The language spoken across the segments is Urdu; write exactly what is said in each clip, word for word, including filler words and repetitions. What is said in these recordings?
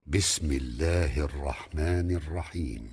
بسم الله الرحمن الرحيم.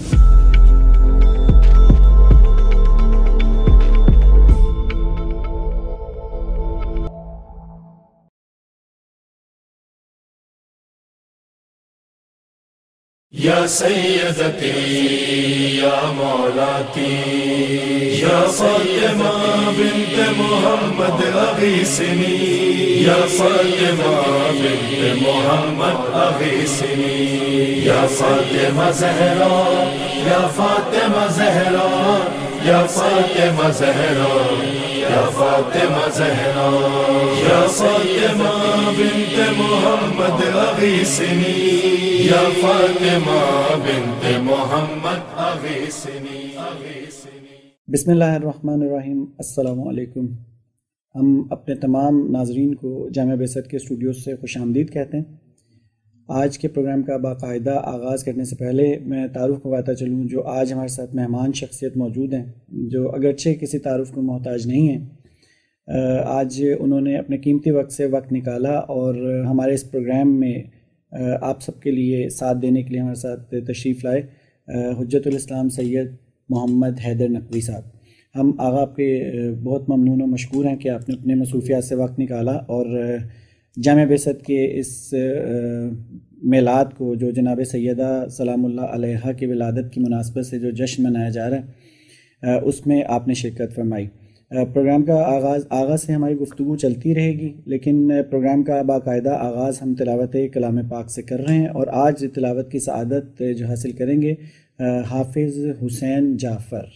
يا سيدتي يا مولاتي يا فاطمة بنت محمد أغيثني، يا فاطمة بنت محمد أغيثني، يا فاطمة زهراء يا فاطمة زهراء يا فاطمة زهراء يا فاطمة زهراء، يا فاطمة بنت محمد أغيثني، يا فاطمة بنت محمد أغيثني أغيثني। बिस्मिल्लाहिर्रहमानिर्रहीम। अस्सलामु अलैकुम। हम अपने तमाम नाजरीन को जामिया बेसत के स्टूडियो से खुशामदीद कहते हैं। आज के प्रोग्राम का बाकायदा आगाज़ करने से पहले मैं तारुफ़ को बताता चलूँ जो आज हमारे साथ मेहमान शख्सियत मौजूद हैं, जो अगरचे किसी तारुफ़ को मोहताज नहीं हैं। आज उन्होंने अपने कीमती वक्त से वक्त निकाला और हमारे इस प्रोग्राम में आप सबके लिए साथ देने के लिए हमारे साथ तशरीफ़ लाए हुज्जतुल इस्लाम सैयद मोहम्मद हैदर नकवी साहब। हम आगा आपके बहुत ममनून और मशकूर हैं कि आपने अपने मसरूफियात से वक्त निकाला और जामिया बेसत के इस मेलाद को जो जनाब सैयदा सलामुल्लाह अलैहा की विलादत की मुनासबत से जो जश्न मनाया जा रहा है उसमें आपने शिरकत फरमाई। प्रोग्राम का आगाज़ आगाज़ से हमारी गुफ्तगू चलती रहेगी, लेकिन प्रोग्राम का बाकायदा आगाज़ हम तिलावत कलाम पाक से कर रहे हैं और आज तिलावत की सआदत जो हासिल करेंगे हाफिज़ हुसैन जाफ़र।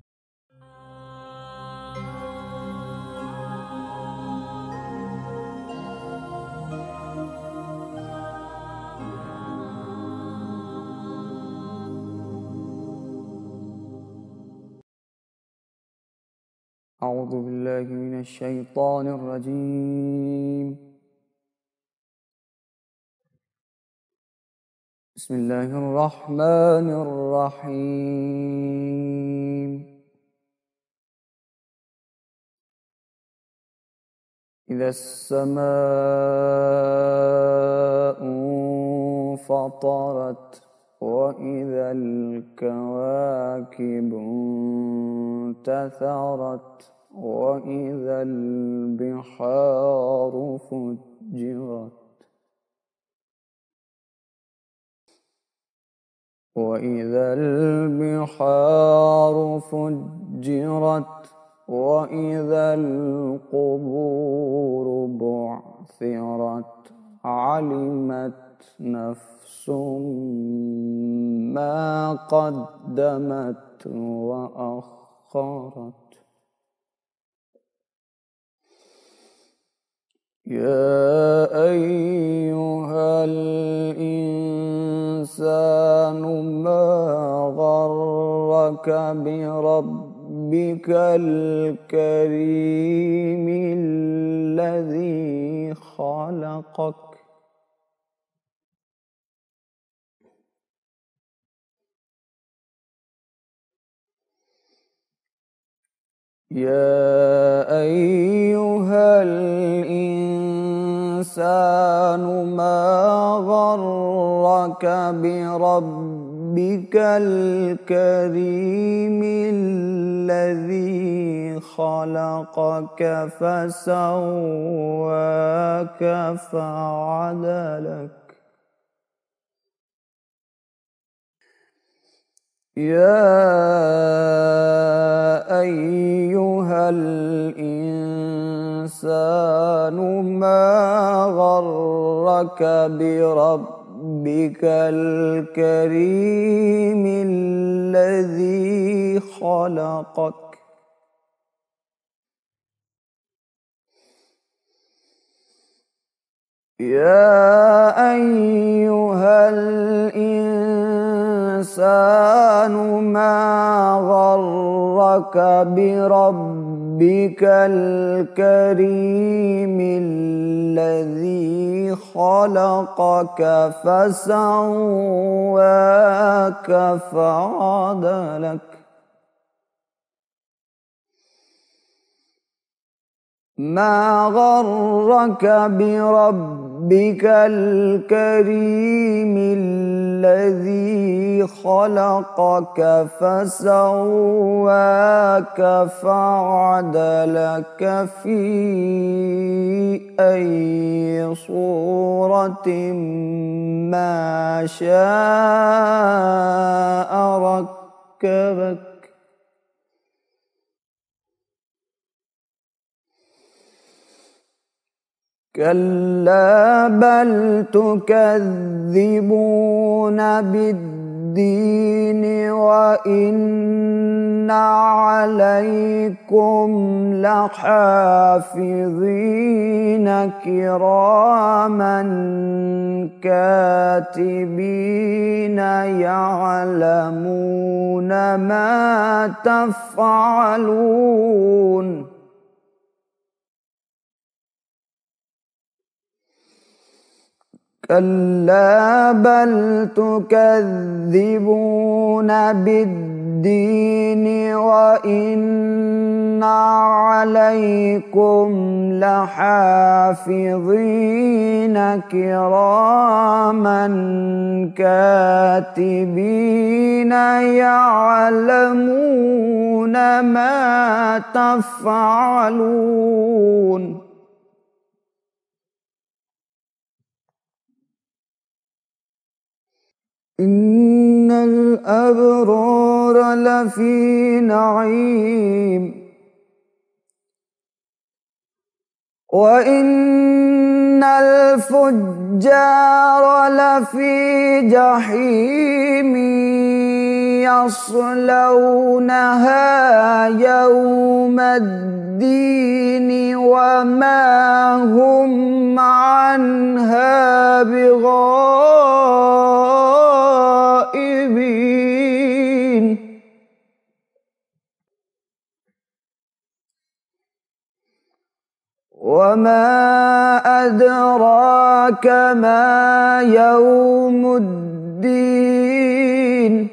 أعوذ بالله من الشيطان الرجيم بسم الله الرحمن الرحيم إذا السماء انفطرت وإذا الكواكب انتثرت وإذا البحار فجرت وإذا البحار فجرت وإذا القبور بعثرت علمت نفس ما قدمت وأخرت يا أيها الإنسان ما غرك بربك الكريم الذي خلقك يا أيها الإنسان ما غرك بربك الكريم الذي خلقك فسواك فعدلك يا أيها الإنسان ما غرك بربك الكريم الذي خلقك يا أيها الإنسان ما غرك بربك الكريم الذي خلقك فسواك فعدلك ما غرك بربك ربك الكريم الذي خلقك فسواك فعدلك في أي صورة ما شاء ركبك كلا بل تكذبون بالدين وإن عليكم لحافظين كراما كاتبين يعلمون ما تفعلون كلا بل تكذبون بالدين وإن عليكم لحافظين كراما كاتبين يعلمون ما تفعلون إن الأبرار لفي نعيم وإن الفجار لفي جحيم يصلونها يوم الدين وما هم عنها بغائبين وما أدراك ما يوم الدين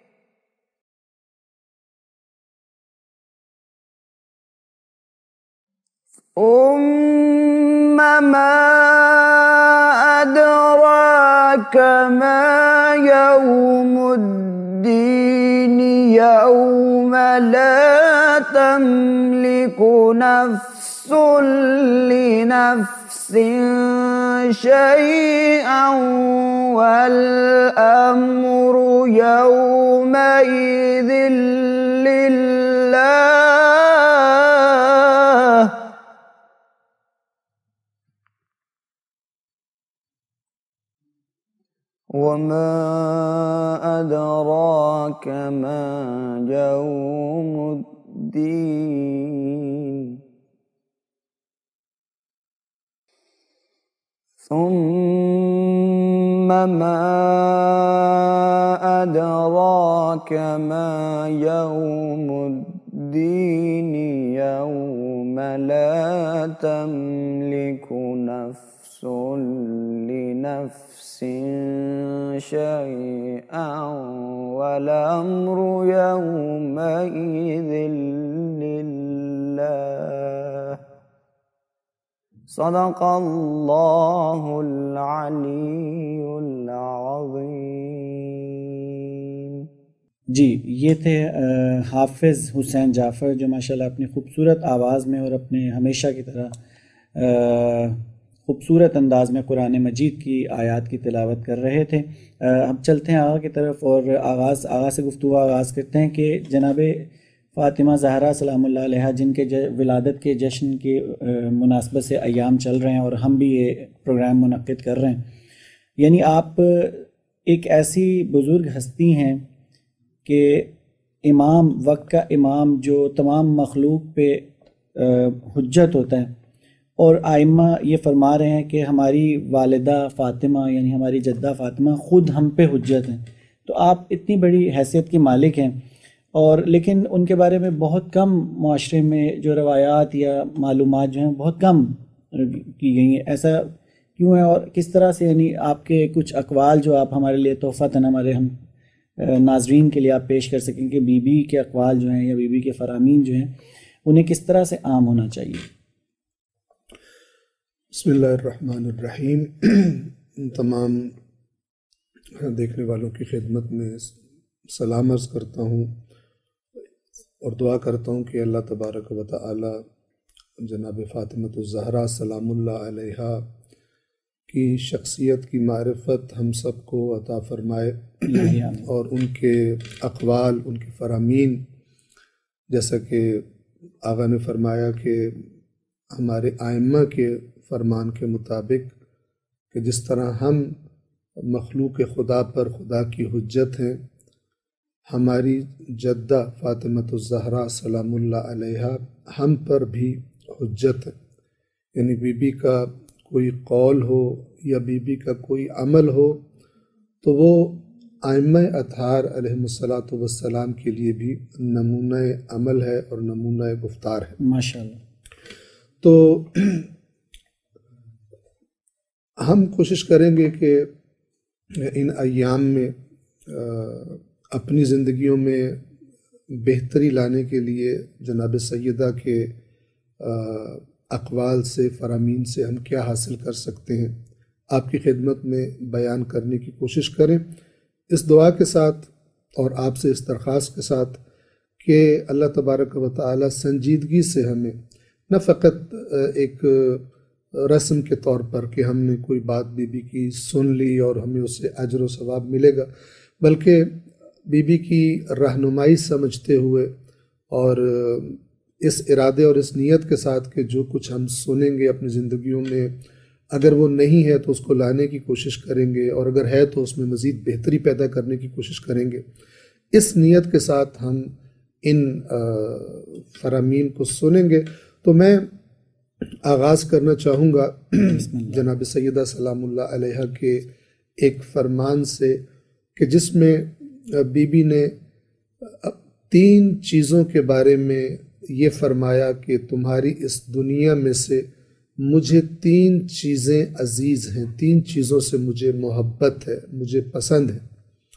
ثم ما أدراك ما يوم الدين يوم لا تملك نفس لنفس شيئا والأمر يومئذ لله وما أدراك ما يوم الدين ثم ما أدراك ما يوم الدين يوم لا تملك نفس لنفس شيئا والأمر يومئذ لله صدق الله العلی العظیم. जी, ये थे हाफिज़ हुसैन जाफ़र जो माशाल्लाह अपनी ख़ूबसूरत आवाज़ में और अपने हमेशा की तरह ख़ूबसूरत अंदाज़ में कुरान मजीद की आयत की तिलावत कर रहे थे. अब चलते हैं आगे की तरफ और आगाज़ आगाज़ से गुफ्तगू आगाज़ करते हैं कि जनाब फ़ातिमा ज़हरा सलामुल्लाह अलैहा जिनके विलादत के जश्न के मुनासबत से अयाम चल रहे हैं और हम भी ये प्रोग्राम मुनक़्क़िद कर रहे हैं. यानी आप एक ऐसी बुज़ुर्ग हस्ती हैं कि इमाम, वक्त का इमाम जो तमाम मखलूक पे हुज्जत होता है, और आइम्मा ये फरमा रहे हैं कि हमारी वालिदा फ़ातिमा यानी हमारी जद्दा फ़ातिमा ख़ुद हम पे हुज्जत हैं. तो आप इतनी बड़ी हैसियत के मालिक हैं और लेकिन उनके बारे में बहुत कम माशरे में जो रवायात या मालूमात जो हैं बहुत कम की गई हैं. ऐसा क्यों है और किस तरह से, यानी आपके कुछ अक़वाल जो आप हमारे लिए तोहफ़तन हमारे हम नाज़रीन के लिए आप पेश कर सकें कि बीबी के अक़वाल जो हैं या बीबी के फ़रामीन जो हैं उन्हें किस तरह से आम होना चाहिए? بسم اللہ الرحمن الرحیم۔ تمام دیکھنے والوں کی خدمت میں سلام عرض کرتا ہوں اور دعا کرتا ہوں کہ اللہ تبارک و تعالی جناب فاطمۃ الزہرا سلام اللہ علیہا کی شخصیت کی معرفت ہم سب کو عطا فرمائے اور ان کے اقوال، ان کے فرامین، جیسا کہ آقا نے فرمایا کہ ہمارے ائمہ کے فرمان کے مطابق کہ جس طرح ہم مخلوق خدا پر خدا کی حجت ہیں، ہماری جدہ فاطمۃ الزہرا سلام اللہ علیہا ہم پر بھی حجت ہے۔ یعنی بی بی کا کوئی قول ہو یا بی بی کا کوئی عمل ہو تو وہ ائمہ اطہار علیہم الصلاۃ والسلام کے لیے بھی نمونہ عمل ہے اور نمونہ گفتار ہے۔ ماشاءاللہ۔ تو ہم کوشش کریں گے کہ ان ایام میں اپنی زندگیوں میں بہتری لانے کے لیے جناب سیدہ کے اقوال سے، فرامین سے ہم کیا حاصل کر سکتے ہیں، آپ کی خدمت میں بیان کرنے کی کوشش کریں، اس دعا کے ساتھ اور آپ سے اس درخواست کے ساتھ کہ اللہ تبارک و تعالی سنجیدگی سے ہمیں نہ فقط ایک رسم کے طور پر کہ ہم نے کوئی بات بی بی کی سن لی اور ہمیں اس سے اجر و ثواب ملے گا، بلکہ بی بی کی رہنمائی سمجھتے ہوئے اور اس ارادے اور اس نیت کے ساتھ کہ جو کچھ ہم سنیں گے اپنی زندگیوں میں، اگر وہ نہیں ہے تو اس کو لانے کی کوشش کریں گے، اور اگر ہے تو اس میں مزید بہتری پیدا کرنے کی کوشش کریں گے۔ اس نیت کے ساتھ ہم ان فرامین کو سنیں گے۔ تو میں آغاز کرنا چاہوں گا جناب سیدہ سلام اللہ علیہا کے ایک فرمان سے کہ جس میں بی بی نے تین چیزوں کے بارے میں یہ فرمایا کہ تمہاری اس دنیا میں سے مجھے تین چیزیں عزیز ہیں، تین چیزوں سے مجھے محبت ہے، مجھے پسند ہے۔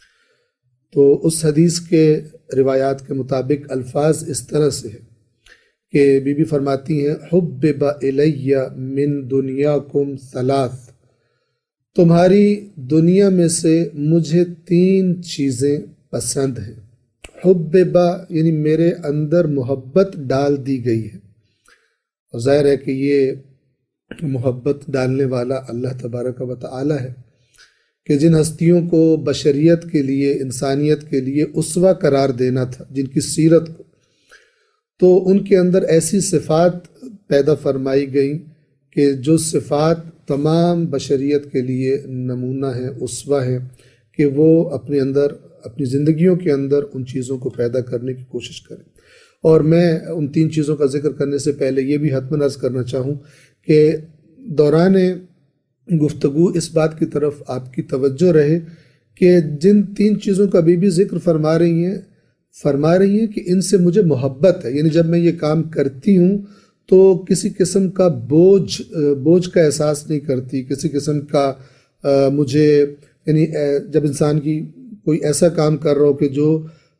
تو اس حدیث کے روایات کے مطابق الفاظ اس طرح سے ہے کہ بی بی فرماتی ہیں حبب الی من دنیاکم ثلاث، تمہاری دنیا میں سے مجھے تین چیزیں پسند ہیں۔ حبب یعنی میرے اندر محبت ڈال دی گئی ہے، اور ظاہر ہے کہ یہ محبت ڈالنے والا اللہ تبارک و تعالی ہے کہ جن ہستیوں کو بشریت کے لیے، انسانیت کے لیے اسوہ قرار دینا تھا، جن کی سیرت کو، تو ان کے اندر ایسی صفات پیدا فرمائی گئیں کہ جو صفات تمام بشریت کے لیے نمونہ ہیں، اسوہ ہیں، کہ وہ اپنے اندر، اپنی زندگیوں کے اندر ان چیزوں کو پیدا کرنے کی کوشش کریں۔ اور میں ان تین چیزوں کا ذکر کرنے سے پہلے یہ بھی حتماً عرض کرنا چاہوں کہ دوران گفتگو اس بات کی طرف آپ کی توجہ رہے کہ جن تین چیزوں کا بھی بھی ذکر فرما رہی ہیں فرما رہی ہیں کہ ان سے مجھے محبت ہے، یعنی جب میں یہ کام کرتی ہوں تو کسی قسم کا بوجھ بوجھ کا احساس نہیں کرتی، کسی قسم کا مجھے، یعنی جب انسان کی کوئی ایسا کام کر رہا ہو کہ جو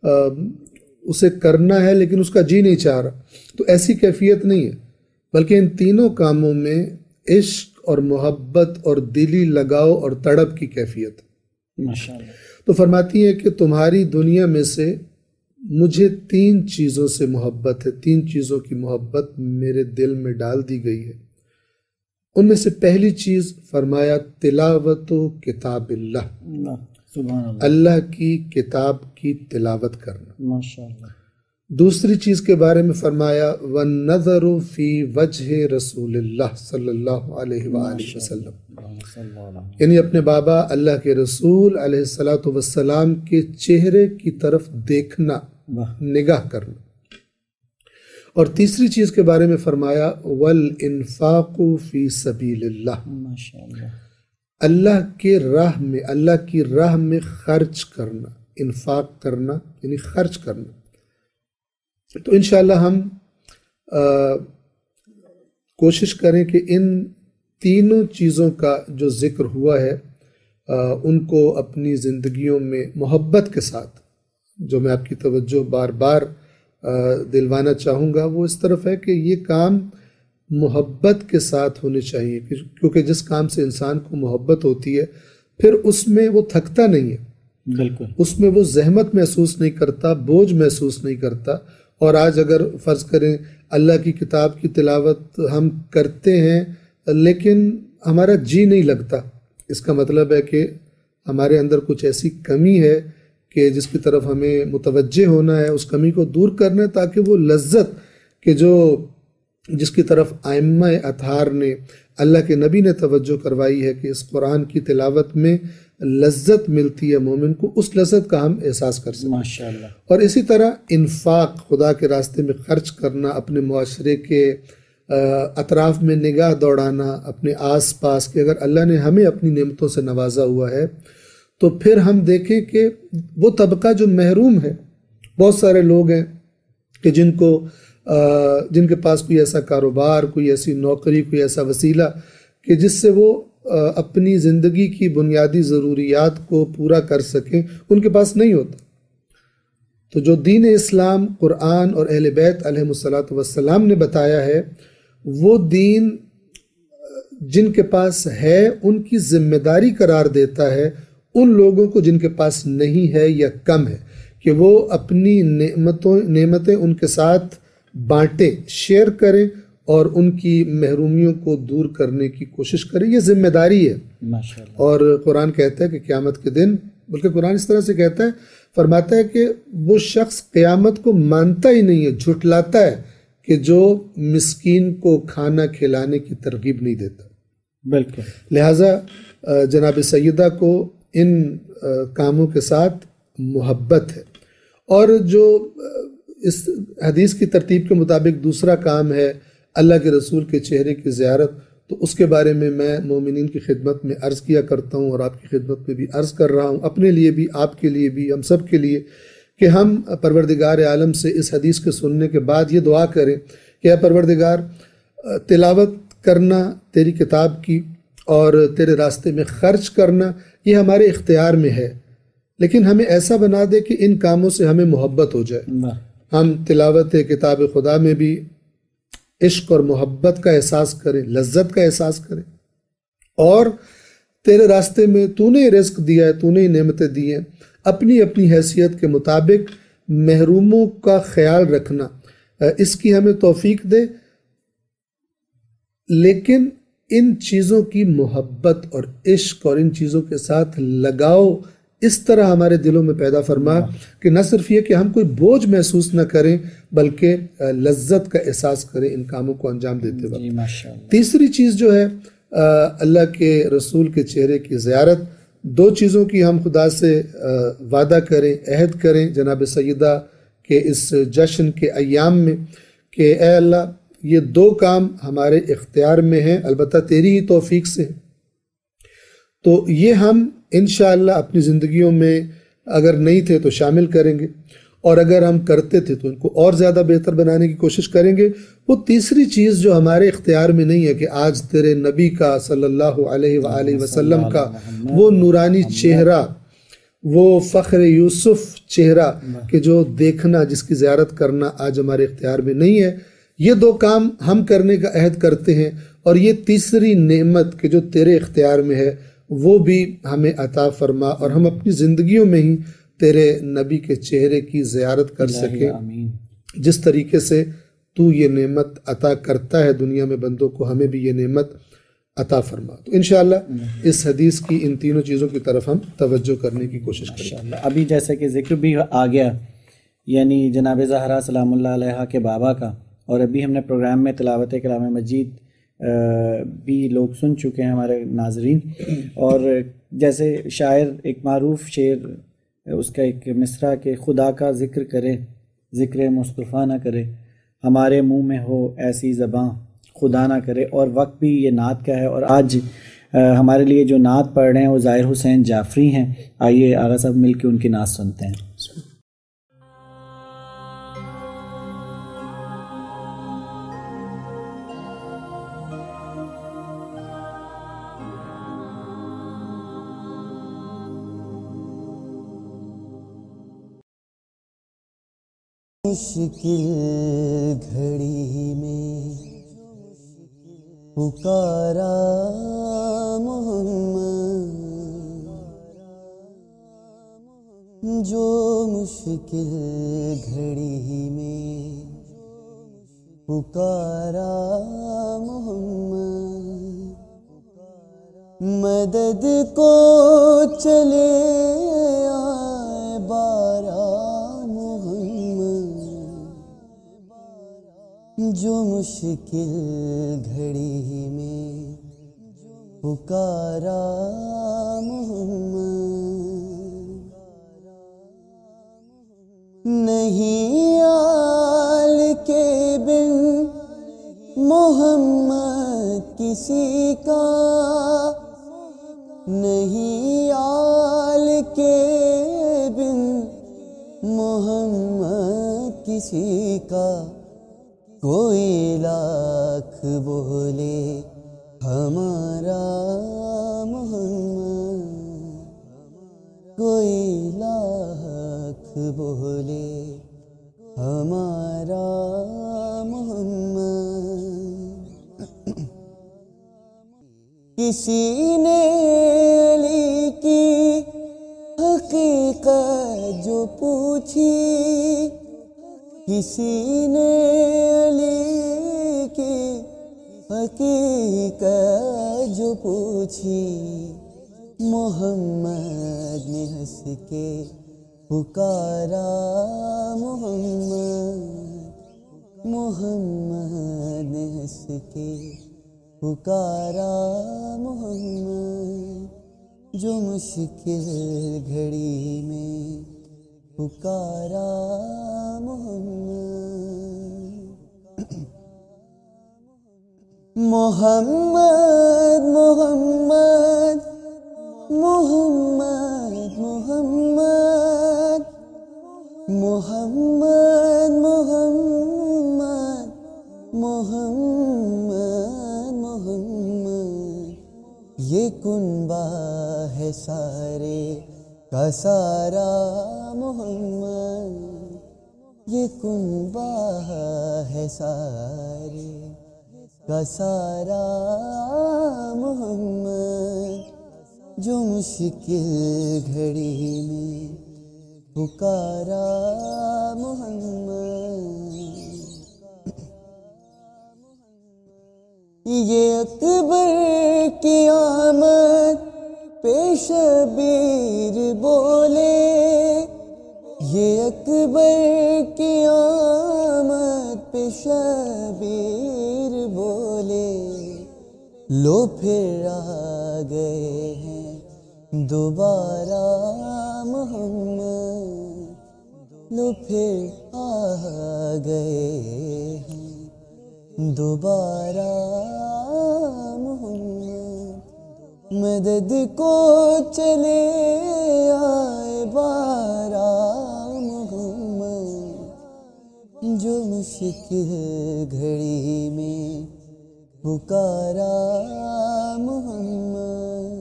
اسے کرنا ہے لیکن اس کا جی نہیں چاہ رہا، تو ایسی کیفیت نہیں ہے، بلکہ ان تینوں کاموں میں عشق اور محبت اور دلی لگاؤ اور تڑپ کی کیفیت۔ ماشاءاللہ۔ تو فرماتی ہے کہ تمہاری دنیا میں سے مجھے تین چیزوں سے محبت ہے، تین چیزوں کی محبت میرے دل میں ڈال دی گئی ہے۔ ان میں سے پہلی چیز فرمایا تلاوت و کتاب اللہ، سبحان اللہ، اللہ کی کتاب کی تلاوت کرنا۔ ماشاءاللہ۔ دوسری چیز کے بارے میں فرمایا وَالنَّظَرُ فِي وَجْهِ رسول اللہ صلی اللہ علیہ وآلہ وسلم، یعنی اپنے بابا اللہ کے رسول علیہ الصلاۃ والسلام کے چہرے کی طرف دیکھنا، نگاہ کرنا۔ اور تیسری چیز کے بارے میں فرمایا وَالْإِنفَاقُ فِي سَبِيلِ اللَّهِ، ماشاءاللہ، اللہ کے راہ میں، اللہ کی راہ میں خرچ کرنا، انفاق کرنا یعنی خرچ کرنا۔ تو انشاءاللہ ہم آ, کوشش کریں کہ ان تینوں چیزوں کا جو ذکر ہوا ہے آ, ان کو اپنی زندگیوں میں محبت کے ساتھ، جو میں آپ کی توجہ بار بار آ, دلوانا چاہوں گا وہ اس طرف ہے کہ یہ کام محبت کے ساتھ ہونے چاہیے، کیونکہ جس کام سے انسان کو محبت ہوتی ہے پھر اس میں وہ تھکتا نہیں ہے، بالکل اس میں وہ زحمت محسوس نہیں کرتا، بوجھ محسوس نہیں کرتا۔ اور آج اگر فرض کریں اللہ کی کتاب کی تلاوت ہم کرتے ہیں لیکن ہمارا جی نہیں لگتا، اس کا مطلب ہے کہ ہمارے اندر کچھ ایسی کمی ہے کہ جس کی طرف ہمیں متوجہ ہونا ہے، اس کمی کو دور کرنا ہے، تاکہ وہ لذت کہ جو جس کی طرف ائمہ اطہار نے، اللہ کے نبی نے توجہ کروائی ہے کہ اس قرآن کی تلاوت میں لذت ملتی ہے مومن کو، اس لذت کا ہم احساس کر سکیں ماشاءاللہ۔ اور اسی طرح انفاق، خدا کے راستے میں خرچ کرنا، اپنے معاشرے کے اطراف میں نگاہ دوڑانا، اپنے آس پاس کہ اگر اللہ نے ہمیں اپنی نعمتوں سے نوازا ہوا ہے تو پھر ہم دیکھیں کہ وہ طبقہ جو محروم ہے، بہت سارے لوگ ہیں کہ جن کو جن کے پاس کوئی ایسا کاروبار، کوئی ایسی نوکری، کوئی ایسا وسیلہ کہ جس سے وہ اپنی زندگی کی بنیادی ضروریات کو پورا کر سکیں، ان کے پاس نہیں ہوتا۔ تو جو دین اسلام، قرآن اور اہل بیت علیہم الصلاۃ والسلام نے بتایا ہے، وہ دین جن کے پاس ہے ان کی ذمہ داری قرار دیتا ہے ان لوگوں کو جن کے پاس نہیں ہے یا کم ہے، کہ وہ اپنی نعمتوں نعمتیں ان کے ساتھ بانٹیں، شیئر کریں اور ان کی محرومیوں کو دور کرنے کی کوشش کریں۔ یہ ذمہ داری ہے ماشاءاللہ۔ اور قرآن کہتا ہے کہ قیامت کے دن، بلکہ قرآن اس طرح سے کہتا ہے، فرماتا ہے کہ وہ شخص قیامت کو مانتا ہی نہیں ہے، جھٹلاتا ہے کہ جو مسکین کو کھانا کھلانے کی ترغیب نہیں دیتا۔ بالکل۔ لہٰذا جناب سیدہ کو ان کاموں کے ساتھ محبت ہے۔ اور جو اس حدیث کی ترتیب کے مطابق دوسرا کام ہے اللہ کے رسول کے چہرے کی زیارت، تو اس کے بارے میں میں مومنین کی خدمت میں عرض کیا کرتا ہوں اور آپ کی خدمت میں بھی عرض کر رہا ہوں، اپنے لیے بھی، آپ کے لیے بھی، ہم سب کے لیے، کہ ہم پروردگار عالم سے اس حدیث کے سننے کے بعد یہ دعا کریں کہ اے پروردگار، تلاوت کرنا تیری کتاب کی اور تیرے راستے میں خرچ کرنا یہ ہمارے اختیار میں ہے، لیکن ہمیں ایسا بنا دے کہ ان کاموں سے ہمیں محبت ہو جائے، ہم تلاوت کتاب خدا میں بھی عشق اور محبت کا احساس کریں، لذت کا احساس کریں، اور تیرے راستے میں تو نے رزق دیا ہے، تو نے نعمتیں دی ہیں، اپنی اپنی حیثیت کے مطابق محروموں کا خیال رکھنا، اس کی ہمیں توفیق دے، لیکن ان چیزوں کی محبت اور عشق اور ان چیزوں کے ساتھ لگاؤ اس طرح ہمارے دلوں میں پیدا فرما کہ نہ صرف یہ کہ ہم کوئی بوجھ محسوس نہ کریں بلکہ لذت کا احساس کریں ان کاموں کو انجام دیتے وقت۔ تیسری چیز جو ہے اللہ کے رسول کے چہرے کی زیارت، دو چیزوں کی ہم خدا سے وعدہ کریں، عہد کریں جناب سیدہ کے اس جشن کے ایام میں کہ اے اللہ یہ دو کام ہمارے اختیار میں ہیں، البتہ تیری ہی توفیق سے، تو یہ ہم انشاءاللہ اپنی زندگیوں میں اگر نہیں تھے تو شامل کریں گے، اور اگر ہم کرتے تھے تو ان کو اور زیادہ بہتر بنانے کی کوشش کریں گے۔ وہ تیسری چیز جو ہمارے اختیار میں نہیں ہے کہ آج تیرے نبی کا صلی اللہ علیہ وآلہ وسلم کا وہ نورانی چہرہ، وہ فخر یوسف چہرہ کہ جو دیکھنا، جس کی زیارت کرنا آج ہمارے اختیار میں نہیں ہے، یہ دو کام ہم کرنے کا عہد کرتے ہیں، اور یہ تیسری نعمت کہ جو تیرے اختیار میں ہے وہ بھی ہمیں عطا فرما، اور ہم اپنی زندگیوں میں ہی تیرے نبی کے چہرے کی زیارت کر سکیں جس طریقے سے تو یہ نعمت عطا کرتا ہے دنیا میں بندوں کو، ہمیں بھی یہ نعمت عطا فرما۔ تو انشاءاللہ اس حدیث کی ان تینوں چیزوں کی طرف ہم توجہ کرنے کی کوشش کریں گے۔ ابھی جیسے کہ ذکر بھی آ گیا یعنی جناب زہرا سلام اللہ علیہ کے بابا کا، اور ابھی ہم نے پروگرام میں تلاوت کلام مجید بھی لوگ سن چکے ہیں ہمارے ناظرین، اور جیسے شاعر ایک معروف شعر اس کا ایک مصرع کہ خدا کا ذکر کرے ذکر مصطفیٰ نہ کرے، ہمارے منہ میں ہو ایسی زباں خدا نہ کرے، اور وقت بھی یہ نعت کا ہے، اور آج ہمارے لیے جو نعت پڑھ رہے ہیں وہ ظاہر حسین جعفری ہیں۔ آئیے آغا صاحب مل کے ان کی نعت سنتے ہیں۔ مشکل گھڑی میں پکارا محمد، جو مشکل گھڑی میں پکارا محمد، مدد کو چلے آئے بارہ محمد، جو مشکل گھڑی میں پکارا محمد، نہیں آل کے بن محمد کسی کا، نہیں آل کے بن محمد کسی کا، کوئی لاکھ بولے ہمارا محمد، کوئی لاکھ بولے ہمارا محمد، کسی نے علی کی حقیقت جو پوچھی، کسی نے علی کی حقیقت جو پوچھی، محمد نے ہنس کے پکارا محمد، محمد نے ہنس کے پکارا محمد، جو مشکل گھڑی میں پکارا محمد، محمد محمد محمد محمد محمد محمد محمد محمد، یہ کنبہ ہے سارے کا سارا محمد، یہ کنبہ ہے سارے کا سارا محمد، جو مشکل گھڑی میں پکارا محمد، یہ اکبر کی آمد پہ شبیر بولے، یہ اکبر کی آمد پہ شبیر بولے، لو پھر آ گئے ہیں دوبارہ محمد، لو پھر آ گئے ہیں دوبارہ محمد، مدد کو چلے آئے بارہ محمد، جو مشکل گھڑی میں پکارا محمد۔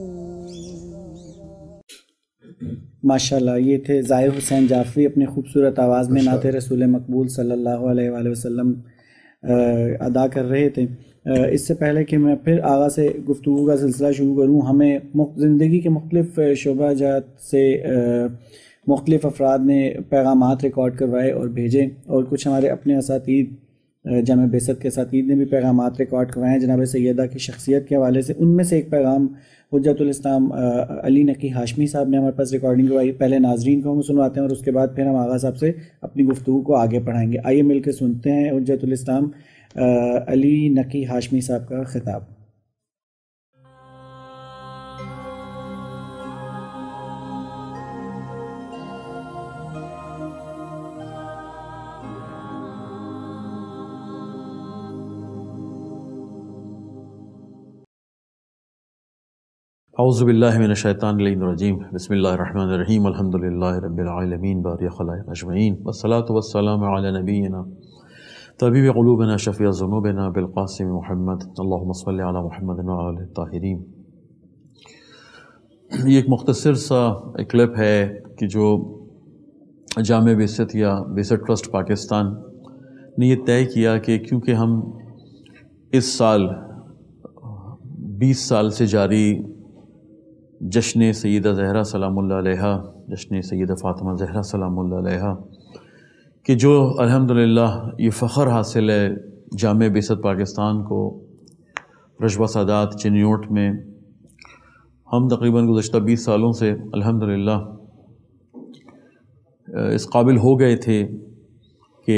ماشاءاللہ، یہ تھے ظاہر حسین جعفری اپنی خوبصورت آواز میں نعت رسول مقبول صلی اللہ علیہ وآلہ وسلم ادا کر رہے تھے۔ اس سے پہلے کہ میں پھر آغاز سے گفتگو کا سلسلہ شروع کروں، ہمیں زندگی کے مختلف شعبہ جات سے مختلف افراد نے پیغامات ریکارڈ کروائے اور بھیجے، اور کچھ ہمارے اپنے اساتید جامع بعثت کے اساتید نے بھی پیغامات ریکارڈ کروائے ہیں جناب سیدہ کی شخصیت کے حوالے سے۔ ان میں سے ایک پیغام حجت الاسلام علی نقی ہاشمی صاحب نے ہمارے پاس ریکارڈنگ کروائی، پہلے ناظرین کو ہم سنواتے ہیں اور اس کے بعد پھر ہم آغا صاحب سے اپنی گفتگو کو آگے پڑھائیں گے۔ آئیے مل کے سنتے ہیں حجت الاسلام علی نقی ہاشمی صاحب کا خطاب۔ اعوذ باللہ من الشیطان الرجیم، بسم اللہ الرحمن الرحیم، الحمدللہ رب العالمین، باری خلائق اجمعین، والصلاة والسلام علی نبینا طبیب قلوبنا شفیع ذنوبنا بالقاسم محمد، اللہم صلی علی محمد وآلہ الطاہرین۔ یہ ایک مختصر سا کلپ ہے کہ جو جامع بعثت یا بعثت ٹرسٹ پاکستان نے یہ طے کیا کہ کیونکہ ہم اس سال بیس سال سے جاری جشن سیدہ زہرا سلام اللہ علیہا، جشن سیدہ فاطمہ زہرا سلام اللہ علیہا، کہ جو الحمدللہ یہ فخر حاصل ہے جامع بعثت پاکستان کو، رشوہ سادات چنیوٹ میں ہم تقریباً گزشتہ بیس سالوں سے الحمدللہ اس قابل ہو گئے تھے کہ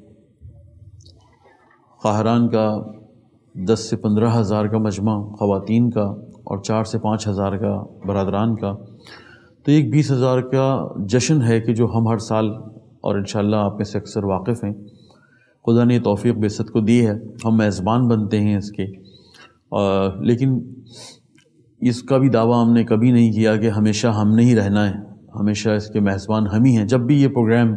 خواہران کا دس سے پندرہ ہزار کا مجمع خواتین کا اور چار سے پانچ ہزار کا برادران کا، تو ایک بیس ہزار کا جشن ہے کہ جو ہم ہر سال، اور انشاءاللہ آپ میں سے اکثر واقف ہیں، خدا نے توفیق بعثت کو دی ہے، ہم میزبان بنتے ہیں اس کے، لیکن اس کا بھی دعویٰ ہم نے کبھی نہیں کیا کہ ہمیشہ ہم نے ہی رہنا ہے، ہمیشہ اس کے میزبان ہم ہی ہیں۔ جب بھی یہ پروگرام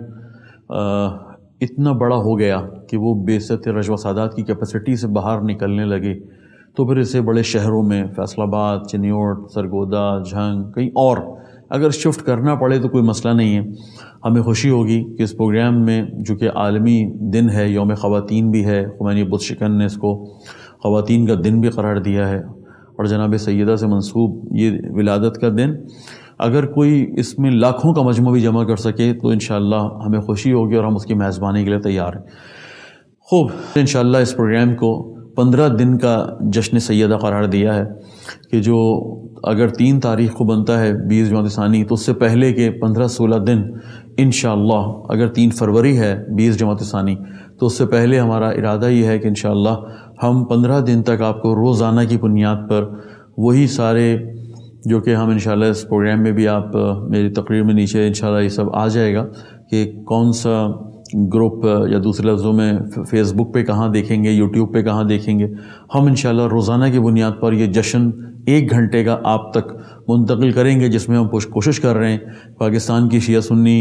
اتنا بڑا ہو گیا کہ وہ بعثت رشوہ سادات کی کیپیسٹی سے باہر نکلنے لگے، تو پھر اسے بڑے شہروں میں فیصل آباد، چنیوٹ، سرگودا، جھنگ، کہیں اور اگر شفٹ کرنا پڑے تو کوئی مسئلہ نہیں ہے۔ ہمیں خوشی ہوگی کہ اس پروگرام میں، جو کہ عالمی دن ہے، یوم خواتین بھی ہے، خمینی بت شکن نے اس کو خواتین کا دن بھی قرار دیا ہے، اور جناب سیدہ سے منسوب یہ ولادت کا دن، اگر کوئی اس میں لاکھوں کا مجموع بھی جمع کر سکے تو انشاءاللہ ہمیں خوشی ہوگی اور ہم اس کی میزبانی کے لیے تیار ہیں۔ خوب، انشاءاللہ اس پروگرام کو پندرہ دن کا جشن سیدہ قرار دیا ہے کہ جو اگر تین تاریخ کو بنتا ہے بیس جمادی ثانی، تو اس سے پہلے کے پندرہ سولہ دن انشاءاللہ، اگر تین فروری ہے بیس جمادی ثانی، تو اس سے پہلے ہمارا ارادہ یہ ہے کہ انشاءاللہ ہم پندرہ دن تک آپ کو روزانہ کی بنیاد پر وہی سارے جو کہ ہم انشاءاللہ اس پروگرام میں بھی، آپ میری تقریر میں نیچے انشاءاللہ یہ سب آ جائے گا کہ کون سا گروپ، یا دوسرے لفظوں میں فیس بک پہ کہاں دیکھیں گے، یوٹیوب پہ کہاں دیکھیں گے، ہم انشاءاللہ روزانہ کی بنیاد پر یہ جشن ایک گھنٹے کا آپ تک منتقل کریں گے، جس میں ہم کوشش کر رہے ہیں پاکستان کی شیعہ سنی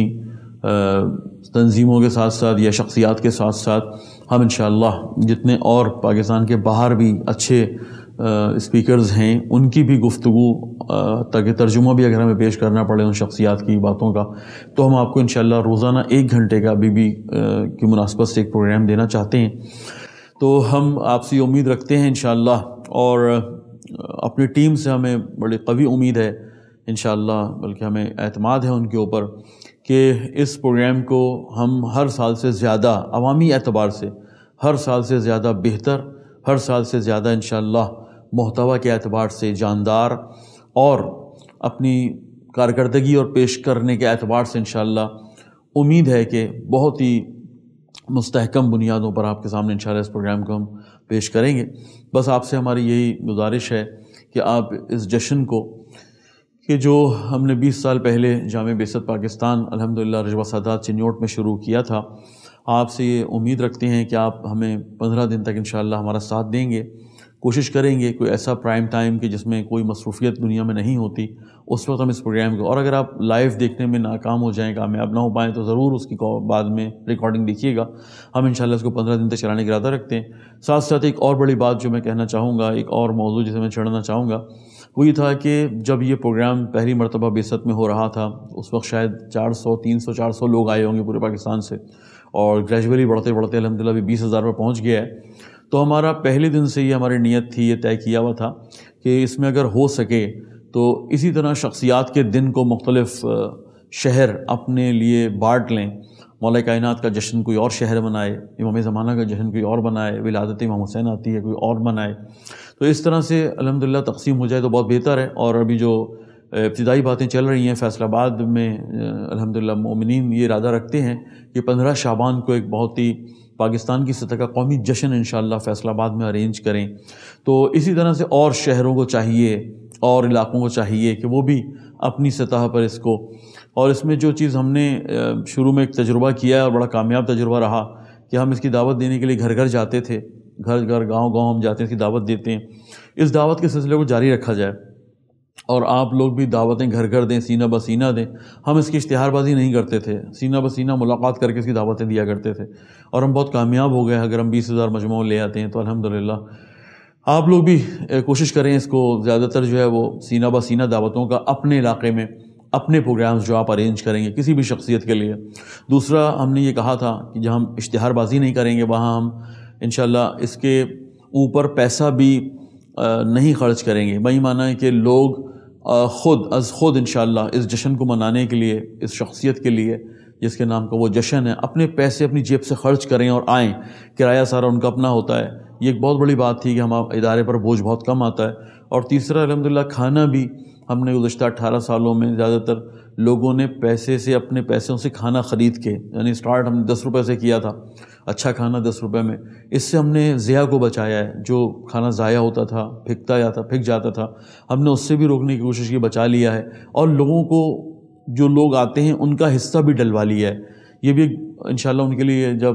تنظیموں کے ساتھ ساتھ یا شخصیات کے ساتھ ساتھ ہم انشاءاللہ جتنے اور پاکستان کے باہر بھی اچھے اسپیکرز ہیں ان کی بھی گفتگو، تاکہ ترجمہ بھی اگر ہمیں پیش کرنا پڑے ان شخصیات کی باتوں کا، تو ہم آپ کو انشاءاللہ روزانہ ایک گھنٹے کا بی بی کی مناسبت سے ایک پروگرام دینا چاہتے ہیں۔ تو ہم آپ سے امید رکھتے ہیں انشاءاللہ، اور اپنی ٹیم سے ہمیں بڑی قوی امید ہے انشاءاللہ، بلکہ ہمیں اعتماد ہے ان کے اوپر کہ اس پروگرام کو ہم ہر سال سے زیادہ عوامی اعتبار سے، ہر سال سے زیادہ بہتر، ہر سال سے زیادہ انشاءاللہ محتویٰ کے اعتبار سے جاندار، اور اپنی کارکردگی اور پیش کرنے کے اعتبار سے انشاءاللہ امید ہے کہ بہت ہی مستحکم بنیادوں پر آپ کے سامنے انشاءاللہ اس پروگرام کو ہم پیش کریں گے۔ بس آپ سے ہماری یہی گزارش ہے کہ آپ اس جشن کو، کہ جو ہم نے بیس سال پہلے جامع بعثت پاکستان الحمدللہ رشوہ سادات چنیوٹ میں شروع کیا تھا، آپ سے یہ امید رکھتے ہیں کہ آپ ہمیں پندرہ دن تک انشاءاللہ ہمارا ساتھ دیں گے۔ کوشش کریں گے کوئی ایسا پرائم ٹائم کہ جس میں کوئی مصروفیت دنیا میں نہیں ہوتی، اس وقت ہم اس پروگرام کو، اور اگر آپ لائیو دیکھنے میں ناکام ہو جائیں، کامیاب نہ ہو پائیں، تو ضرور اس کی بعد میں ریکارڈنگ دیکھیے گا۔ ہم انشاءاللہ اس کو پندرہ دن تک چلانے کا ارادہ رکھتے ہیں۔ ساتھ ساتھ ایک اور بڑی بات جو میں کہنا چاہوں گا، ایک اور موضوع جسے میں چھڑنا چاہوں گا، وہ یہ تھا کہ جب یہ پروگرام پہلی مرتبہ بعثت میں ہو رہا تھا، اس وقت شاید چار سو تین سو چار سو لوگ آئے ہوں گے پورے پاکستان سے، اور گریجولی بڑھتے بڑھتے الحمدللہ بھی بیس ہزار پر پہنچ گیا ہے۔ تو ہمارا پہلے دن سے یہ ہماری نیت تھی، یہ طے کیا ہوا تھا کہ اس میں اگر ہو سکے تو اسی طرح شخصیات کے دن کو مختلف شہر اپنے لیے بانٹ لیں، مولا کائنات کا جشن کوئی اور شہر منائے، امام زمانہ کا جشن کوئی اور بنائے، ولادت امام حسین آتی ہے کوئی اور منائے، تو اس طرح سے الحمدللہ تقسیم ہو جائے تو بہت بہتر ہے۔ اور ابھی جو ابتدائی باتیں چل رہی ہیں فیصل آباد میں، الحمدللہ مومنین یہ ارادہ رکھتے ہیں کہ پندرہ شعبان کو ایک بہت ہی پاکستان کی سطح کا قومی جشن انشاءاللہ فیصل آباد میں ارینج کریں۔ تو اسی طرح سے اور شہروں کو چاہیے، اور علاقوں کو چاہیے کہ وہ بھی اپنی سطح پر اس کو، اور اس میں جو چیز ہم نے شروع میں ایک تجربہ کیا ہے اور بڑا کامیاب تجربہ رہا کہ ہم اس کی دعوت دینے کے لیے گھر گھر جاتے تھے، گھر گھر گاؤں گاؤں ہم جاتے ہیں، اس کی دعوت دیتے ہیں۔ اس دعوت کے سلسلے کو جاری رکھا جائے، اور آپ لوگ بھی دعوتیں گھر گھر دیں، سینہ بسینہ دیں۔ ہم اس کی اشتہار بازی نہیں کرتے تھے، سینہ بسینہ ملاقات کر کے اس کی دعوتیں دیا کرتے تھے، اور ہم بہت کامیاب ہو گئے۔ اگر ہم بیس ہزار مجموعہ لے آتے ہیں تو الحمدللہ آپ لوگ بھی کوشش کریں اس کو زیادہ تر جو ہے وہ سینہ بسینہ دعوتوں کا اپنے علاقے میں اپنے پروگرامز جو آپ ارینج کریں گے کسی بھی شخصیت کے لیے۔ دوسرا ہم نے یہ کہا تھا کہ جہاں ہم اشتہار بازی نہیں کریں گے وہاں ہم انشاءاللہ اس کے اوپر پیسہ بھی نہیں خرچ کریں گے. بھائی معنی ہے کہ لوگ خود از خود انشاءاللہ اس جشن کو منانے کے لیے، اس شخصیت کے لیے جس کے نام کا وہ جشن ہے، اپنے پیسے اپنی جیب سے خرچ کریں اور آئیں. کرایہ سارا ان کا اپنا ہوتا ہے. یہ ایک بہت بڑی بات تھی کہ ہمارے ادارے پر بوجھ بہت کم آتا ہے. اور تیسرا الحمدللہ کھانا بھی ہم نے گزشتہ اٹھارہ سالوں میں زیادہ تر لوگوں نے پیسے سے، اپنے پیسوں سے کھانا خرید کے، یعنی سٹارٹ ہم نے دس روپے سے کیا تھا، اچھا کھانا دس روپے میں. اس سے ہم نے ضیاع کو بچایا ہے. جو کھانا ضائع ہوتا تھا، پھینکتا جاتا پھینک جاتا تھا، ہم نے اس سے بھی روکنے کی کوشش کی، بچا لیا ہے. اور لوگوں کو، جو لوگ آتے ہیں ان کا حصہ بھی ڈلوا لیا ہے. یہ بھی انشاءاللہ ان کے لیے جب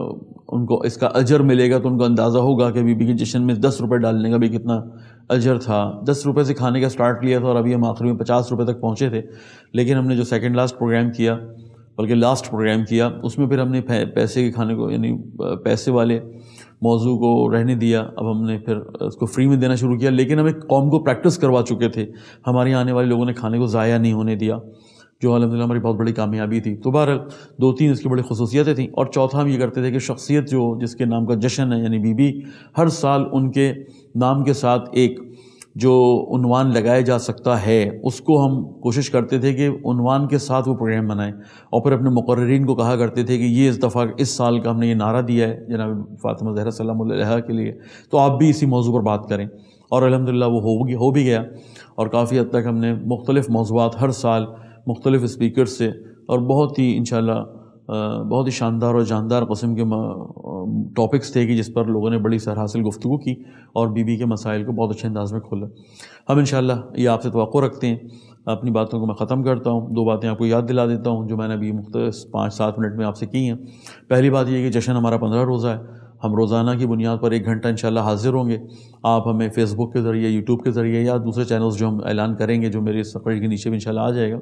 ان کو اس کا اجر ملے گا تو ان کو اندازہ ہوگا کہ بی بی کے جشن میں دس روپے ڈالنے کا بھی کتنا اجر تھا. دس روپے سے کھانے کا سٹارٹ کیا تھا اور ابھی ہم آخری میں پچاس روپے تک پہنچے تھے. لیکن ہم نے جو سیکنڈ لاسٹ پروگرام کیا، بلکہ لاسٹ پروگرام کیا، اس میں پھر ہم نے پیسے کے کھانے کو، یعنی پیسے والے موضوع کو رہنے دیا. اب ہم نے پھر اس کو فری میں دینا شروع کیا. لیکن ہم ایک قوم کو پریکٹس کروا چکے تھے. ہمارے یہاں آنے والے لوگوں نے کھانے کو ضائع نہیں ہونے دیا، جو الحمدللہ ہماری بہت بڑی کامیابی تھی. تو بہرحال دو تین اس کی بڑی خصوصیتیں تھیں. اور چوتھا ہم یہ کرتے تھے کہ شخصیت جو جس کے نام کا جشن ہے، یعنی بی بی، ہر سال ان کے نام کے ساتھ ایک جو عنوان لگایا جا سکتا ہے اس کو ہم کوشش کرتے تھے کہ عنوان کے ساتھ وہ پروگرام بنائیں. اور پھر اپنے مقررین کو کہا کرتے تھے کہ یہ اس دفعہ اس سال کا ہم نے یہ نعرہ دیا ہے جناب فاطمہ زہرا سلام اللہ علیہا کے لیے، تو آپ بھی اسی موضوع پر بات کریں. اور الحمدللہ وہ ہو ہو بھی گیا. اور کافی حد تک ہم نے مختلف موضوعات ہر سال مختلف اسپیکر سے، اور بہت ہی انشاءاللہ بہت ہی شاندار اور جاندار قسم کے ٹاپکس تھے کہ جس پر لوگوں نے بڑی سر حاصل گفتگو کی اور بی بی کے مسائل کو بہت اچھے انداز میں کھولا. ہم انشاءاللہ یہ آپ سے توقع رکھتے ہیں. اپنی باتوں کو میں ختم کرتا ہوں. دو باتیں آپ کو یاد دلا دیتا ہوں جو میں نے ابھی مختصر پانچ سات منٹ میں آپ سے کی ہیں. پہلی بات یہ کہ جشن ہمارا پندرہ روزہ ہے. ہم روزانہ کی بنیاد پر ایک گھنٹہ انشاءاللہ حاضر ہوں گے. آپ ہمیں فیس بک کے ذریعے، یوٹیوب کے ذریعے یا دوسرے چینلز جو ہم اعلان کریں گے، جو میری اس تقریر کے نیچے بھی انشاءاللہ آ جائے گا،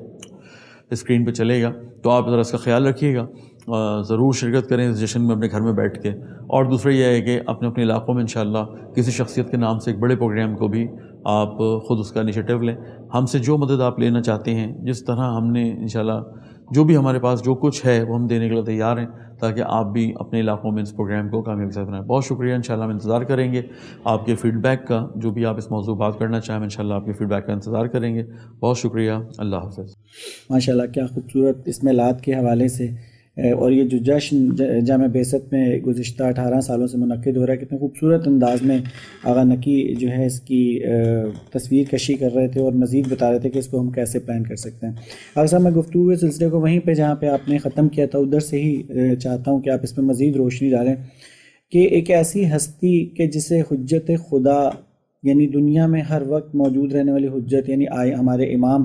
اسکرین پہ چلے گا، تو آپ ذرا اس کا خیال رکھیے گا. ضرور شرکت کریں اس جشن میں اپنے گھر میں بیٹھ کے. اور دوسرا یہ ہے کہ اپنے اپنے علاقوں میں انشاءاللہ کسی شخصیت کے نام سے ایک بڑے پروگرام کو بھی آپ خود اس کا انیشیٹو لیں. ہم سے جو مدد آپ لینا چاہتے ہیں، جس طرح ہم نے انشاءاللہ جو بھی ہمارے پاس جو کچھ ہے وہ ہم دینے کے لیے تیار ہیں، تاکہ آپ بھی اپنے علاقوں میں اس پروگرام کو کامیابی کے ساتھ بنائیں. بہت شکریہ. انشاءاللہ ہم انتظار کریں گے آپ کے فیڈ بیک کا. جو بھی آپ اس موضوع بات کرنا چاہیں، انشاءاللہ آپ کے فیڈ بیک کا انتظار کریں گے. بہت شکریہ. اللہ حافظ. ماشاءاللہ کیا خوبصورت اس میلاد کے حوالے سے، اور یہ جو جشن جامع بعثت میں گزشتہ اٹھارہ سالوں سے منعقد ہو رہا ہے، کتنے خوبصورت انداز میں آغا نقی جو ہے اس کی تصویر کشی کر رہے تھے اور مزید بتا رہے تھے کہ اس کو ہم کیسے پلان کر سکتے ہیں. آغا صاحب، میں گفتگو کے سلسلے کو وہیں پہ جہاں پہ آپ نے ختم کیا تھا ادھر سے ہی چاہتا ہوں کہ آپ اس پہ مزید روشنی ڈالیں کہ ایک ایسی ہستی کہ جسے حجت خدا، یعنی دنیا میں ہر وقت موجود رہنے والی حجت، یعنی آئے ہمارے امام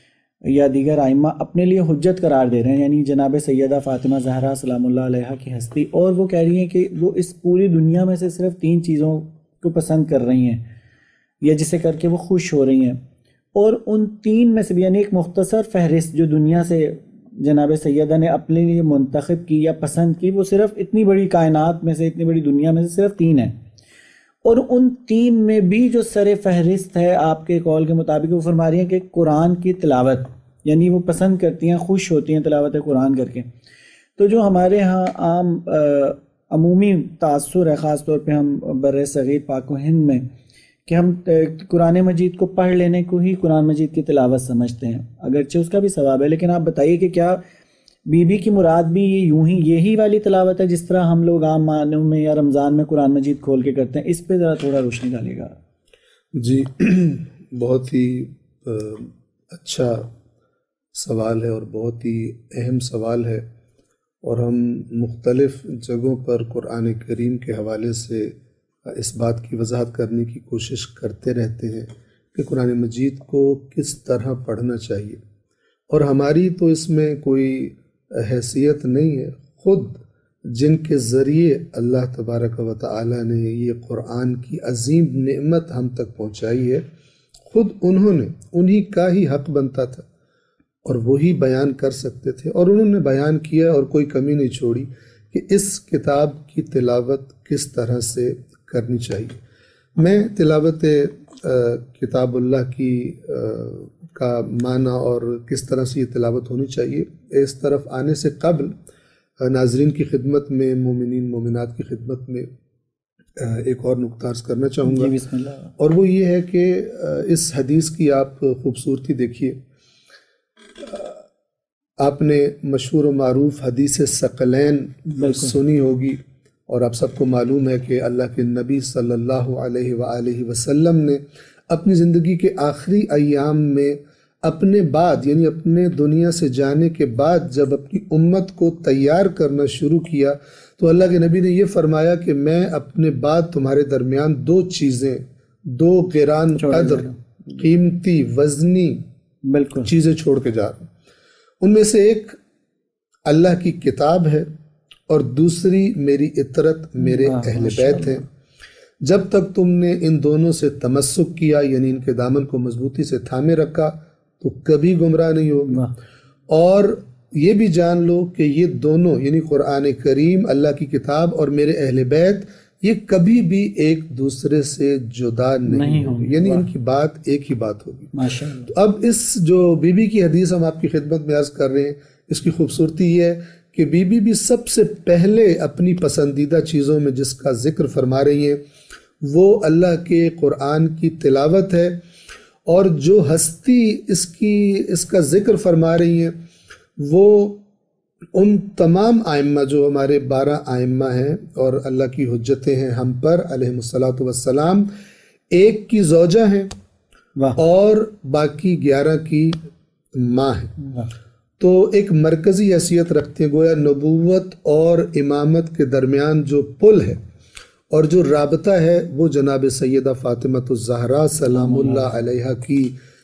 یا دیگر ائمہ اپنے لیے حجت قرار دے رہے ہیں، یعنی جناب سیدہ فاطمہ زہرا سلام اللہ علیہا کی ہستی، اور وہ کہہ رہی ہیں کہ وہ اس پوری دنیا میں سے صرف تین چیزوں کو پسند کر رہی ہیں یا جسے کر کے وہ خوش ہو رہی ہیں. اور ان تین میں سے بھی، یعنی ایک مختصر فہرست جو دنیا سے جناب سیدہ نے اپنے لیے منتخب کی یا پسند کی، وہ صرف اتنی بڑی کائنات میں سے، اتنی بڑی دنیا میں سے صرف تین ہیں. اور ان تین میں بھی جو سر فہرست ہے آپ کے قول کے مطابق، وہ فرما رہی ہیں کہ قرآن کی تلاوت، یعنی وہ پسند کرتی ہیں، خوش ہوتی ہیں تلاوت قرآن کر کے. تو جو ہمارے ہاں عام عمومی تاثر ہے، خاص طور پہ ہم بر صغیر پاک و ہند میں، کہ ہم قرآن مجید کو پڑھ لینے کو ہی قرآن مجید کی تلاوت سمجھتے ہیں، اگرچہ اس کا بھی ثواب ہے. لیکن آپ بتائیے کہ کیا بی بی کی مراد بھی یہ یوں ہی یہی والی تلاوت ہے جس طرح ہم لوگ عام معنوں میں یا رمضان میں قرآن مجید کھول کے کرتے ہیں؟ اس پہ ذرا تھوڑا روشنی ڈالیے گا. جی، بہت ہی اچھا سوال ہے اور بہت ہی اہم سوال ہے، اور ہم مختلف جگہوں پر قرآن کریم کے حوالے سے اس بات کی وضاحت کرنے کی کوشش کرتے رہتے ہیں کہ قرآن مجید کو کس طرح پڑھنا چاہیے. اور ہماری تو اس میں کوئی حیثیت نہیں ہے. خود جن کے ذریعے اللہ تبارک و تعالی نے یہ قرآن کی عظیم نعمت ہم تک پہنچائی ہے، خود انہوں نے، انہی کا ہی حق بنتا تھا اور وہی بیان کر سکتے تھے، اور انہوں نے بیان کیا اور کوئی کمی نہیں چھوڑی کہ اس کتاب کی تلاوت کس طرح سے کرنی چاہیے. میں تلاوت کتاب اللہ کی کا معنی اور کس طرح سے یہ تلاوت ہونی چاہیے اس طرف آنے سے قبل ناظرین کی خدمت میں، مومنین مومنات کی خدمت میں ایک اور نقطہ عرض کرنا چاہوں گا، جی بسم اللہ. اور وہ یہ ہے کہ اس حدیث کی آپ خوبصورتی دیکھیے. آپ نے مشہور و معروف حدیث ثقلین سنی ہوگی، اور آپ سب کو معلوم ہے کہ اللہ کے نبی صلی اللہ علیہ وآلہ وسلم نے اپنی زندگی کے آخری ایام میں اپنے بعد یعنی اپنے دنیا سے جانے کے بعد جب اپنی امت کو تیار کرنا شروع کیا تو اللہ کے نبی نے یہ فرمایا کہ میں اپنے بعد تمہارے درمیان دو چیزیں، دو قران قدر قیمتی وزنی بالکل چیزیں چھوڑ کے جا رہا ہوں. ان میں سے ایک اللہ کی کتاب ہے اور دوسری میری اطرت، میرے اہل بیت ہیں. جب تک تم نے ان دونوں سے تمسک کیا یعنی ان کے دامن کو مضبوطی سے تھامے رکھا تو کبھی گمراہ نہیں ہوگا. اور یہ بھی جان لو کہ یہ دونوں یعنی قرآن کریم، اللہ کی کتاب اور میرے اہل بیت، یہ کبھی بھی ایک دوسرے سے جدا نہیں ہوگی، یعنی ان کی بات ایک ہی بات ہوگی. ماشاءاللہ. تو اب اس جو بی بی کی حدیث ہم آپ کی خدمت میں عرض کر رہے ہیں، اس کی خوبصورتی یہ ہے کہ بی بی بھی سب سے پہلے اپنی پسندیدہ چیزوں میں جس کا ذکر فرما رہی ہیں وہ اللہ کے قرآن کی تلاوت ہے، اور جو ہستی اس کی اس کا ذکر فرما رہی ہیں وہ ان تمام آئمہ جو ہمارے بارہ آئمہ ہیں اور اللہ کی حجتیں ہیں ہم پر علیہم الصلاۃ والسلام، ایک کی زوجہ ہیں اور باقی گیارہ کی ماں ہیں. تو ایک مرکزی حیثیت رکھتے ہیں، گویا نبوت اور امامت کے درمیان جو پل ہے اور جو رابطہ ہے وہ جناب سیدہ فاطمۃ الزہرا سلام اللہ علیہا کی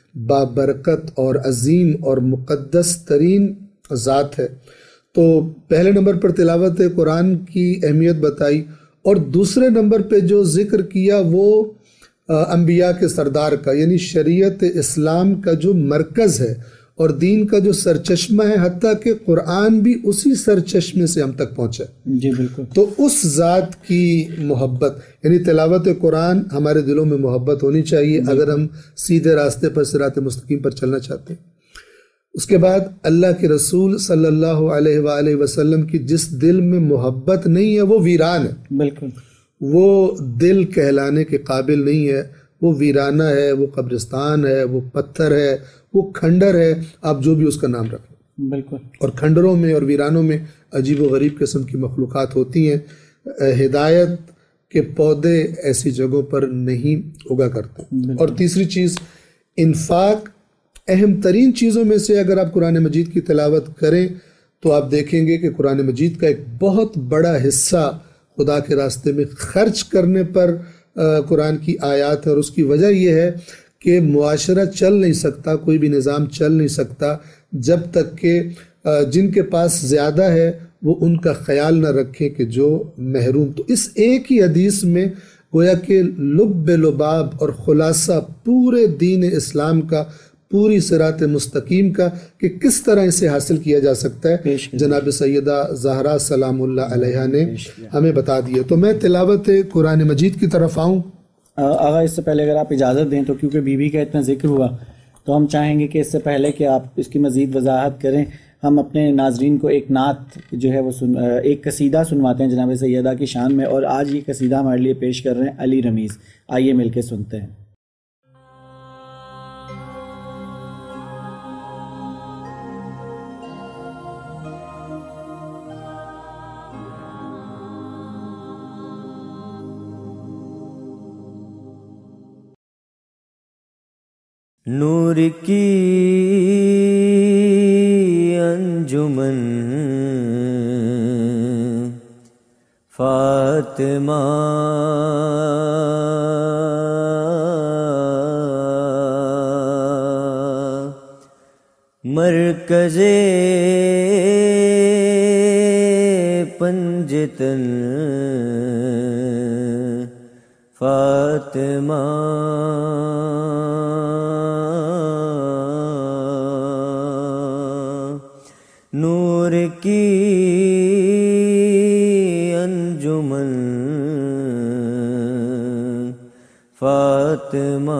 بابرکت اور عظیم اور مقدس ترین ذات ہے. تو پہلے نمبر پر تلاوت قرآن کی اہمیت بتائی، اور دوسرے نمبر پہ جو ذکر کیا وہ انبیاء کے سردار کا یعنی شریعت اسلام کا جو مرکز ہے اور دین کا جو سرچشمہ ہے، حتیٰ کہ قرآن بھی اسی سرچشمے سے ہم تک پہنچا. جی بالکل. تو اس ذات کی محبت یعنی تلاوت قرآن ہمارے دلوں میں محبت ہونی چاہیے اگر ہم سیدھے راستے پر صراط مستقیم پر چلنا چاہتے ہیں. اس کے بعد اللہ کے رسول صلی اللہ علیہ وآلہ وسلم کی جس دل میں محبت نہیں ہے وہ ویران ہے. بالکل. وہ دل کہلانے کے قابل نہیں ہے، وہ ویرانہ ہے، وہ قبرستان ہے، وہ پتھر ہے، وہ کھنڈر ہے، آپ جو بھی اس کا نام رکھیں. بالکل. اور کھنڈروں میں اور ویرانوں میں عجیب و غریب قسم کی مخلوقات ہوتی ہیں. ہدایت کے پودے ایسی جگہوں پر نہیں اگا کرتے. اور تیسری چیز انفاق. اہم ترین چیزوں میں سے اگر آپ قرآن مجید کی تلاوت کریں تو آپ دیکھیں گے کہ قرآن مجید کا ایک بہت بڑا حصہ خدا کے راستے میں خرچ کرنے پر قرآن کی آیات ہے. اور اس کی وجہ یہ ہے کہ معاشرہ چل نہیں سکتا، کوئی بھی نظام چل نہیں سکتا جب تک کہ جن کے پاس زیادہ ہے وہ ان کا خیال نہ رکھیں کہ جو محروم. تو اس ایک ہی حدیث میں گویا کہ لب لباب اور خلاصہ پورے دین اسلام کا، پوری صراط مستقیم کا کہ کس طرح اسے حاصل کیا جا سکتا ہے جناب سیدہ زہرا سلام اللہ علیہا نے ہمیں بتا دیا. تو میں تلاوت قرآن مجید کی طرف آؤں. آغا اس سے پہلے اگر آپ اجازت دیں تو کیونکہ بی بی کا اتنا ذکر ہوا تو ہم چاہیں گے کہ اس سے پہلے کہ آپ اس کی مزید وضاحت کریں، ہم اپنے ناظرین کو ایک نعت جو ہے وہ سن ایک قصیدہ سنواتے ہیں جناب سیدہ کی شان میں، اور آج یہ قصیدہ ہمارے لیے پیش کر رہے ہیں علی رمیز. آئیے مل کے سنتے ہیں. نور کی انجمن فاطمہ مرکز پنجتن فاطمہ نور کی انجمن فاطمہ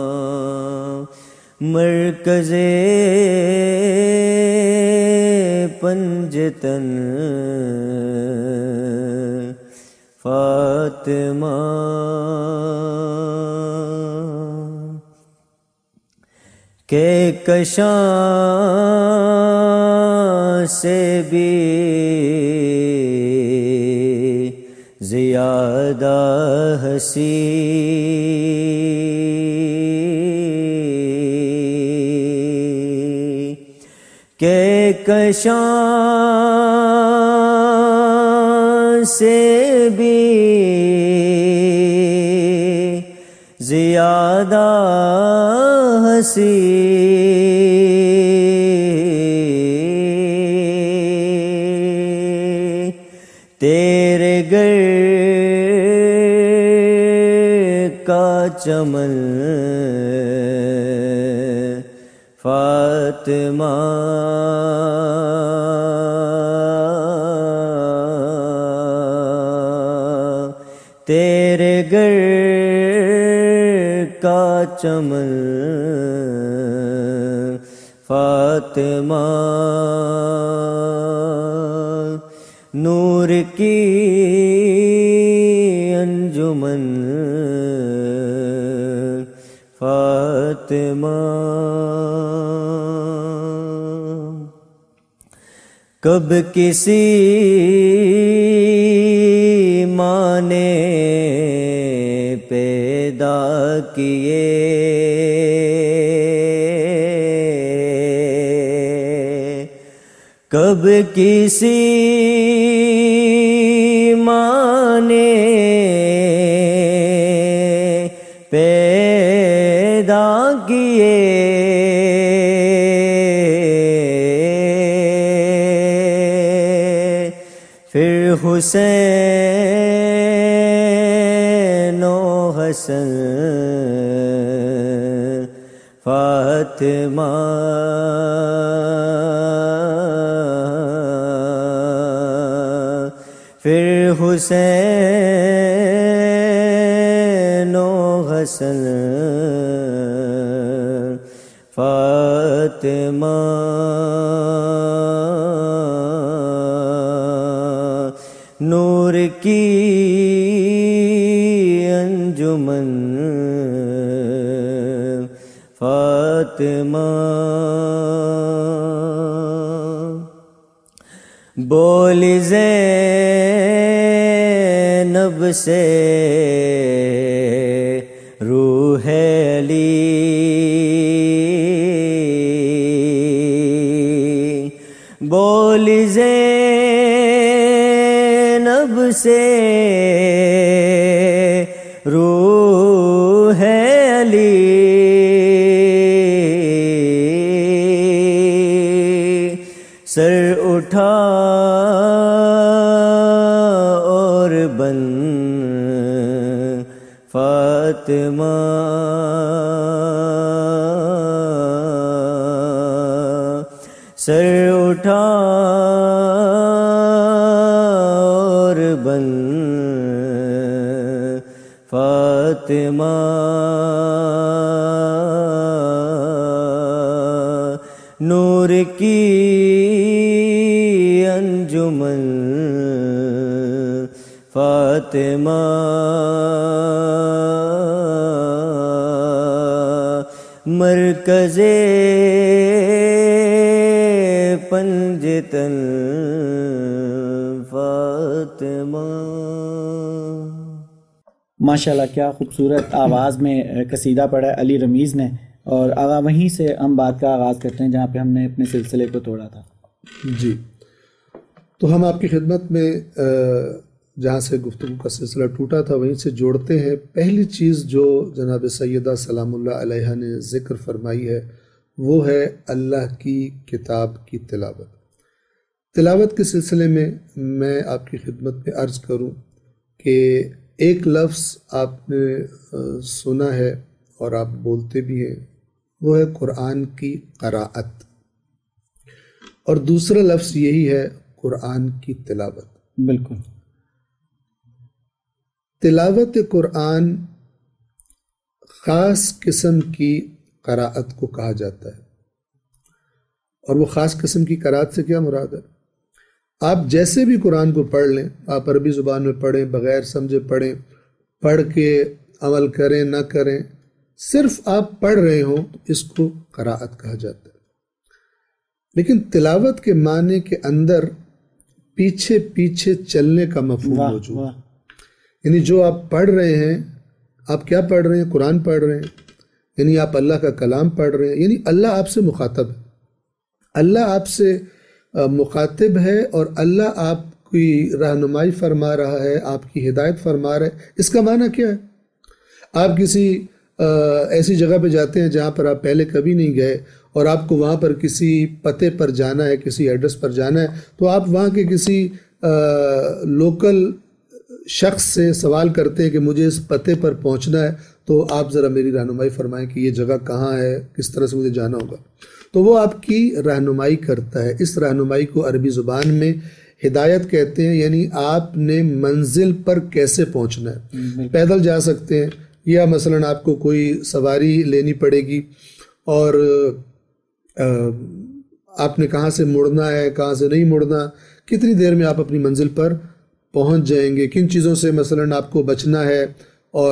مرکز پنجتن فاطمہ کہ کشاں سے بھی زیادہ ہنسی کہ کشاں سے بھی زیادہ ہنسی تیرے گر کا چمن فاطمہ تیرے گر کا چمن فاطمہ نور کی انجمن فاطمہ کب کسی ماں نے پیدا کیے کب کسی ماں نے پیدا کیے پھر حسین و حسن فاطمہ پھر حسین و حسن فاطمہ نور کی انجمن فاطمہ بولی زینب سے روح علی بولی زینب سے روح علی سر اٹھا اور بن فاطمہ سر اٹھا اور بن فاطمہ نور کی انجمن فاطمہ مرکز پنجتن فاطمہ. ماشاءاللہ کیا خوبصورت آواز میں قصیدہ پڑھا ہے علی رمیز نے، اور آغا وہیں سے ہم بات کا آغاز کرتے ہیں جہاں پہ ہم نے اپنے سلسلے کو توڑا تھا. جی، تو ہم آپ کی خدمت میں جہاں سے گفتگو کا سلسلہ ٹوٹا تھا وہیں سے جوڑتے ہیں. پہلی چیز جو جناب سیدہ سلام اللہ علیہ نے ذکر فرمائی ہے وہ ہے اللہ کی کتاب کی تلاوت. تلاوت کے سلسلے میں میں آپ کی خدمت میں عرض کروں کہ ایک لفظ آپ نے سنا ہے اور آپ بولتے بھی ہیں، وہ ہے قرآن کی قراءت، اور دوسرا لفظ یہی ہے قرآن کی تلاوت. بالکل. تلاوت قرآن خاص قسم کی قراءت کو کہا جاتا ہے، اور وہ خاص قسم کی قرات سے کیا مراد ہے؟ آپ جیسے بھی قرآن کو پڑھ لیں، آپ عربی زبان میں پڑھیں، بغیر سمجھے پڑھیں، پڑھ کے عمل کریں نہ کریں، صرف آپ پڑھ رہے ہوں تو اس کو قراءت کہا جاتا ہے۔ لیکن تلاوت کے معنی کے اندر پیچھے پیچھے چلنے کا مفہوم موجود ہے، یعنی جو آپ پڑھ رہے ہیں، آپ کیا پڑھ رہے ہیں؟ قرآن پڑھ رہے ہیں، یعنی آپ اللہ کا کلام پڑھ رہے ہیں، یعنی اللہ آپ سے مخاطب ہے، اللہ آپ سے مخاطب ہے، اور اللہ آپ کی رہنمائی فرما رہا ہے، آپ کی ہدایت فرما رہا ہے۔ اس کا معنی کیا ہے؟ آپ کسی ایسی جگہ پہ جاتے ہیں جہاں پر آپ پہلے کبھی نہیں گئے، اور آپ کو وہاں پر کسی پتے پر جانا ہے، کسی ایڈریس پر جانا ہے، تو آپ وہاں کے کسی لوکل شخص سے سوال کرتے ہیں کہ مجھے اس پتے پر پہنچنا ہے، تو آپ ذرا میری رہنمائی فرمائیں کہ یہ جگہ کہاں ہے، کس طرح سے مجھے جانا ہوگا۔ تو وہ آپ کی رہنمائی کرتا ہے۔ اس رہنمائی کو عربی زبان میں ہدایت کہتے ہیں، یعنی آپ نے منزل پر کیسے پہنچنا ہے۔ پیدل جا سکتے ہیں، یا مثلاً آپ کو کوئی سواری لینی پڑے گی، اور آپ نے کہاں سے مڑنا ہے، کہاں سے نہیں مڑنا، کتنی دیر میں آپ اپنی منزل پر پہنچ جائیں گے، کن چیزوں سے مثلاً آپ کو بچنا ہے، اور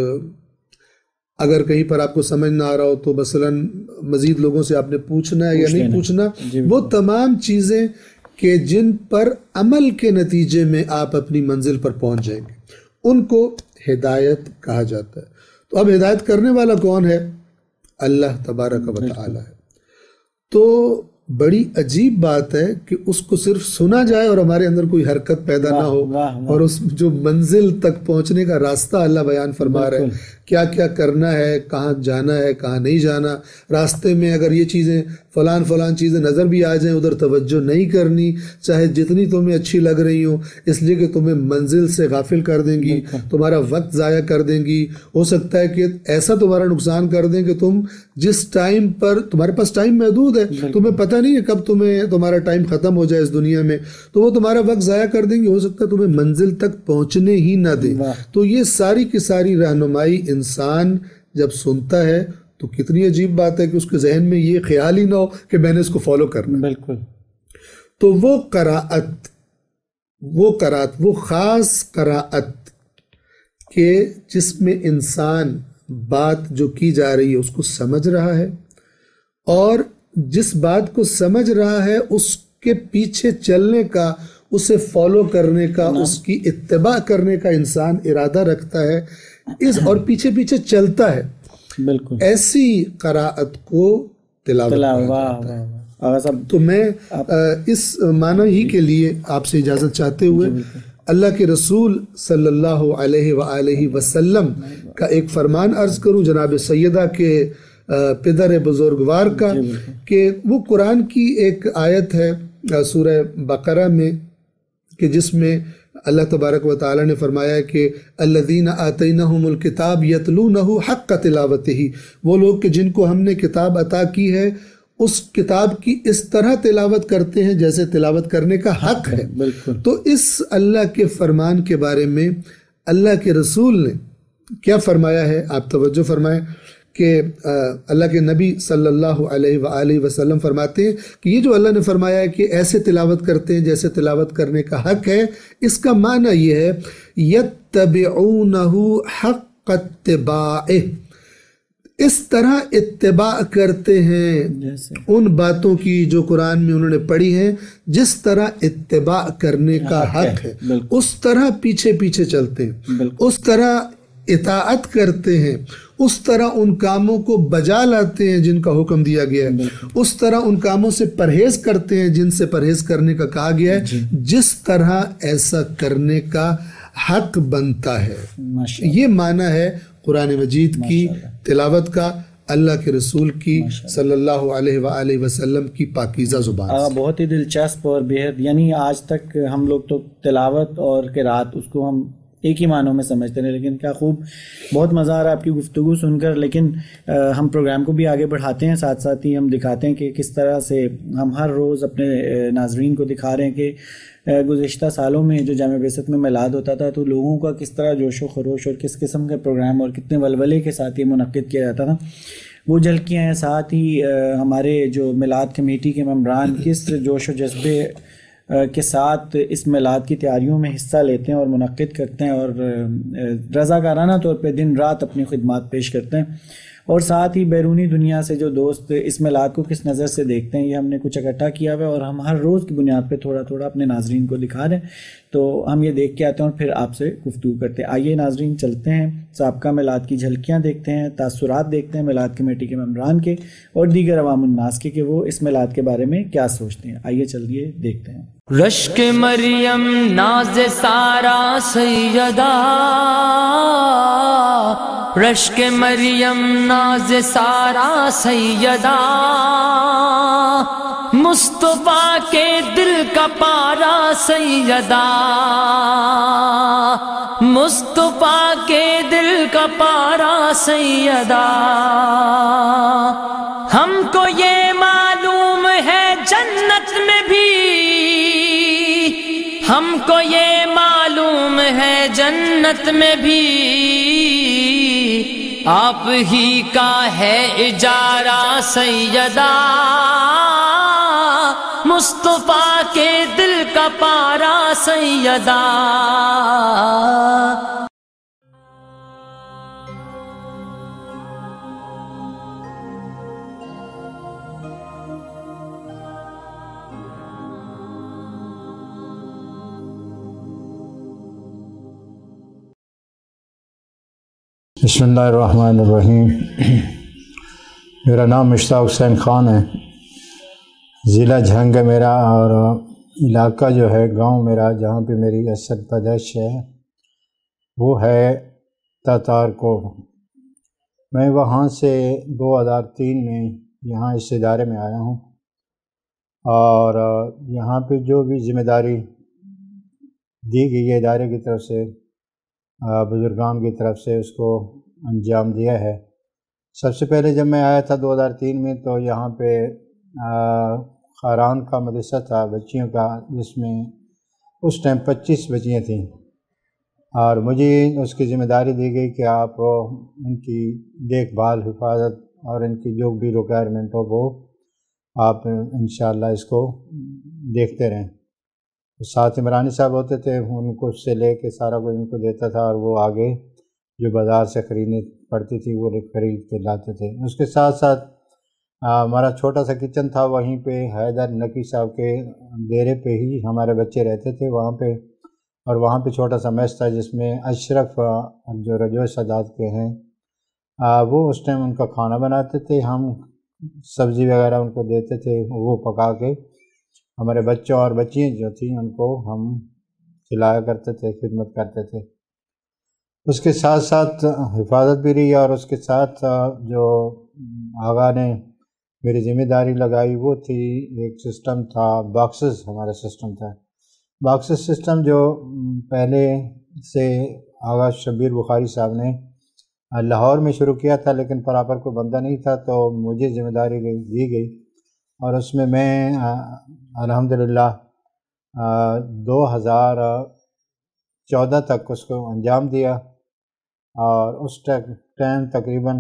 اگر کہیں پر آپ کو سمجھ نہ آ رہا ہو تو مثلاً مزید لوگوں سے آپ نے پوچھنا ہے یا نہیں پوچھنا، وہ تمام چیزیں کہ جن پر عمل کے نتیجے میں آپ اپنی منزل پر پہنچ جائیں گے، ان کو ہدایت کہا جاتا ہے۔ تو اب ہدایت کرنے والا کون ہے؟ اللہ تبارک و تعالی ہے۔ تو بڑی عجیب بات ہے کہ اس کو صرف سنا جائے اور ہمارے اندر کوئی حرکت پیدا نہ ہو، اور اس جو منزل تک پہنچنے کا راستہ اللہ بیان فرما رہا ہے، کیا کیا کرنا ہے، کہاں جانا ہے، کہاں نہیں جانا، راستے میں اگر یہ چیزیں فلان فلان چیزیں نظر بھی آ جائیں ادھر توجہ نہیں کرنی، چاہے جتنی تمہیں اچھی لگ رہی ہوں، اس لیے کہ تمہیں منزل سے غافل کر دیں گی، تمہارا وقت ضائع کر دیں گی، ہو سکتا ہے کہ ایسا تمہارا نقصان کر دیں کہ تم جس ٹائم پر تمہارے پاس ٹائم محدود ہے، تمہیں پتہ نہیں ہے کب تمہیں تمہارا ٹائم ختم ہو جائے اس دنیا میں، تو وہ تمہارا وقت ضائع کر دیں گے، ہو سکتا ہے تمہیں منزل تک پہنچنے ہی نہ دیں۔ تو یہ ساری کی ساری رہنمائی انسان جب سنتا ہے تو کتنی عجیب بات ہے کہ اس کے ذہن میں یہ خیال ہی نہ ہو کہ میں نے اس کو فالو کرنا۔ بالکل۔ تو وہ قراءت وہ قراءت وہ خاص قراءت کہ جس میں انسان بات جو کی جا رہی ہے اس کو سمجھ رہا ہے، اور جس بات کو سمجھ رہا ہے اس کے پیچھے چلنے کا، اسے فالو کرنے کا، اس کی اتباع کرنے کا انسان ارادہ رکھتا ہے، اس اور پیچھے پیچھے چلتا ہے، بالکل ایسی قراءت کو تلاوت کہا جاتا ہے۔ تو میں اس معنی ہی کے لیے آپ سے اجازت چاہتے ہوئے اللہ کے رسول صلی اللہ علیہ وآلہ وسلم کا ایک فرمان عرض کروں، جناب سیدہ کے پدر بزرگوار کا، کہ وہ قرآن کی ایک آیت ہے سورہ بقرہ میں کہ جس میں اللہ تبارک و تعالی نے فرمایا کہ الذین آتینہم الکتاب یتلونہ حق تلاوتہ، وہ لوگ کہ جن کو ہم نے کتاب عطا کی ہے اس کتاب کی اس طرح تلاوت کرتے ہیں جیسے تلاوت کرنے کا حق ہے۔ تو اس اللہ کے فرمان کے بارے میں اللہ کے رسول نے کیا فرمایا ہے، آپ توجہ فرمائیں کہ اللہ کے نبی صلی اللہ علیہ وآلہ وسلم فرماتے ہیں کہ یہ جو اللہ نے فرمایا ہے کہ ایسے تلاوت کرتے ہیں جیسے تلاوت کرنے کا حق ہے، اس کا معنی یہ ہے یتبعونہ حق اتباعہ، اس طرح اتباع کرتے ہیں ان باتوں کی جو قرآن میں انہوں نے پڑھی ہیں، جس طرح اتباع کرنے کا حق ہے اس طرح پیچھے پیچھے چلتے ہیں، اس طرح اطاعت کرتے ہیں، اس طرح ان کاموں کو بجا لاتے ہیں جن کا حکم دیا گیا ہے، اس طرح ان کاموں سے پرہیز کرتے ہیں جن سے پرہیز کرنے کا کہا گیا ہے، جس طرح ایسا کرنے کا حق بنتا ہے۔ یہ معنی ہے قرآن مجید کی تلاوت کا، اللہ کے رسول کی صلی اللہ علیہ وآلہ وسلم کی پاکیزہ زبان سے۔ بہت ہی دلچسپ اور بہت، یعنی آج تک ہم لوگ تو تلاوت اور قرات اس کو ہم ایک ہی معنوں میں سمجھتے ہیں، لیکن کیا خوب، بہت مزہ آ رہا ہے آپ کی گفتگو سن کر۔ لیکن ہم پروگرام کو بھی آگے بڑھاتے ہیں، ساتھ ساتھ ہی ہم دکھاتے ہیں کہ کس طرح سے ہم ہر روز اپنے ناظرین کو دکھا رہے ہیں کہ گزشتہ سالوں میں جو جامع بعثت میں میلاد ہوتا تھا تو لوگوں کا کس طرح جوش و خروش اور کس قسم کے پروگرام اور کتنے ولولے کے ساتھ یہ منعقد کیا جاتا تھا، وہ جھلکیاں ہیں. ساتھ ہی ہمارے جو میلاد کمیٹی کے ممبران کس جوش و جذبے کے ساتھ اس میلاد کی تیاریوں میں حصہ لیتے ہیں اور منعقد کرتے ہیں اور رضاکارانہ طور پہ دن رات اپنی خدمات پیش کرتے ہیں. اور ساتھ ہی بیرونی دنیا سے جو دوست اس میلاد کو کس نظر سے دیکھتے ہیں یہ ہم نے کچھ اکٹھا کیا ہوا ہے اور ہم ہر روز کی بنیاد پہ تھوڑا تھوڑا اپنے ناظرین کو دکھا رہے ہیں. تو ہم یہ دیکھ کے آتے ہیں اور پھر آپ سے گفتگو کرتے ہیں. آئیے ناظرین چلتے ہیں, سابقہ میلاد کی جھلکیاں دیکھتے ہیں, تاثرات دیکھتے ہیں میلاد کمیٹی کے ممبران کے اور دیگر عوام الناس کے کہ وہ اس میلاد کے بارے میں کیا سوچتے ہیں. آئیے چلیے دیکھتے ہیں. رشک مریم ناز سارا سیدہ، رشک مریم ناز سارا سیدہ، مصطفیٰ کے دل کا پارا سیدہ، مصطفیٰ کے دل کا پارا سیدہ. ہم کو یہ معلوم ہے جنت میں بھی، ہم کو یہ معلوم ہے جنت میں بھی آپ ہی کا ہے اجارہ سیدہ، مصطفیٰ کے دل کا پارا سیدہ. بسم اللہ الرحمن الرحیم. میرا نام مشتاق حسین خان ہے. ضلع جھنگ ہے میرا اور علاقہ جو ہے گاؤں میرا جہاں پہ میری اصل پیدائش ہے وہ ہے تاتار کو. میں وہاں سے دو ہزار تین میں یہاں اس ادارے میں آیا ہوں اور یہاں پہ جو بھی ذمہ داری دی گئی ہے ادارے کی طرف سے بزرگان کی طرف سے اس کو انجام دیا ہے. سب سے پہلے جب میں آیا تھا دو ہزار تین میں تو یہاں پہ خاران کا مدرسہ تھا بچیوں کا جس میں اس ٹائم پچیس بچیاں تھیں اور مجھے اس کی ذمہ داری دی گئی کہ آپ ان کی دیکھ بھال حفاظت اور ان کی جو بھی ریکوائرمنٹ ہو وہ آپ انشاءاللہ اس کو دیکھتے رہیں. ساتھ عمرانی صاحب ہوتے تھے ان کو اس سے لے کے سارا کوئی ان کو دیتا تھا اور وہ آگے جو بازار سے خریدنی پڑتی تھی وہ خرید کے لاتے تھے. اس کے ساتھ ساتھ ہمارا چھوٹا سا کچن تھا وہیں پہ حیدر نقی صاحب کے ڈیرے پہ ہی ہمارے بچے رہتے تھے وہاں پہ اور وہاں پہ چھوٹا سا میس تھا جس میں اشرف جو رجوع سادات کے ہیں وہ اس ٹائم ان کا کھانا بناتے تھے. ہم سبزی وغیرہ ان کو دیتے تھے وہ پکا کے ہمارے بچوں اور بچیاں جو تھیں ان کو ہم کھلایا کرتے تھے خدمت کرتے تھے. اس کے ساتھ ساتھ حفاظت بھی رہی اور اس کے ساتھ جو آغا نے میری ذمہ داری لگائی وہ تھی ایک سسٹم تھا باکسز. ہمارا سسٹم تھا باکسز سسٹم جو پہلے سے آغا شبیر بخاری صاحب نے لاہور میں شروع کیا تھا لیکن پراپر کوئی بندہ نہیں تھا تو مجھے ذمہ داری دی گئی اور اس میں میں الحمدللہ دو ہزار چودہ تک اس کو انجام دیا اور اس ٹائم تقریباً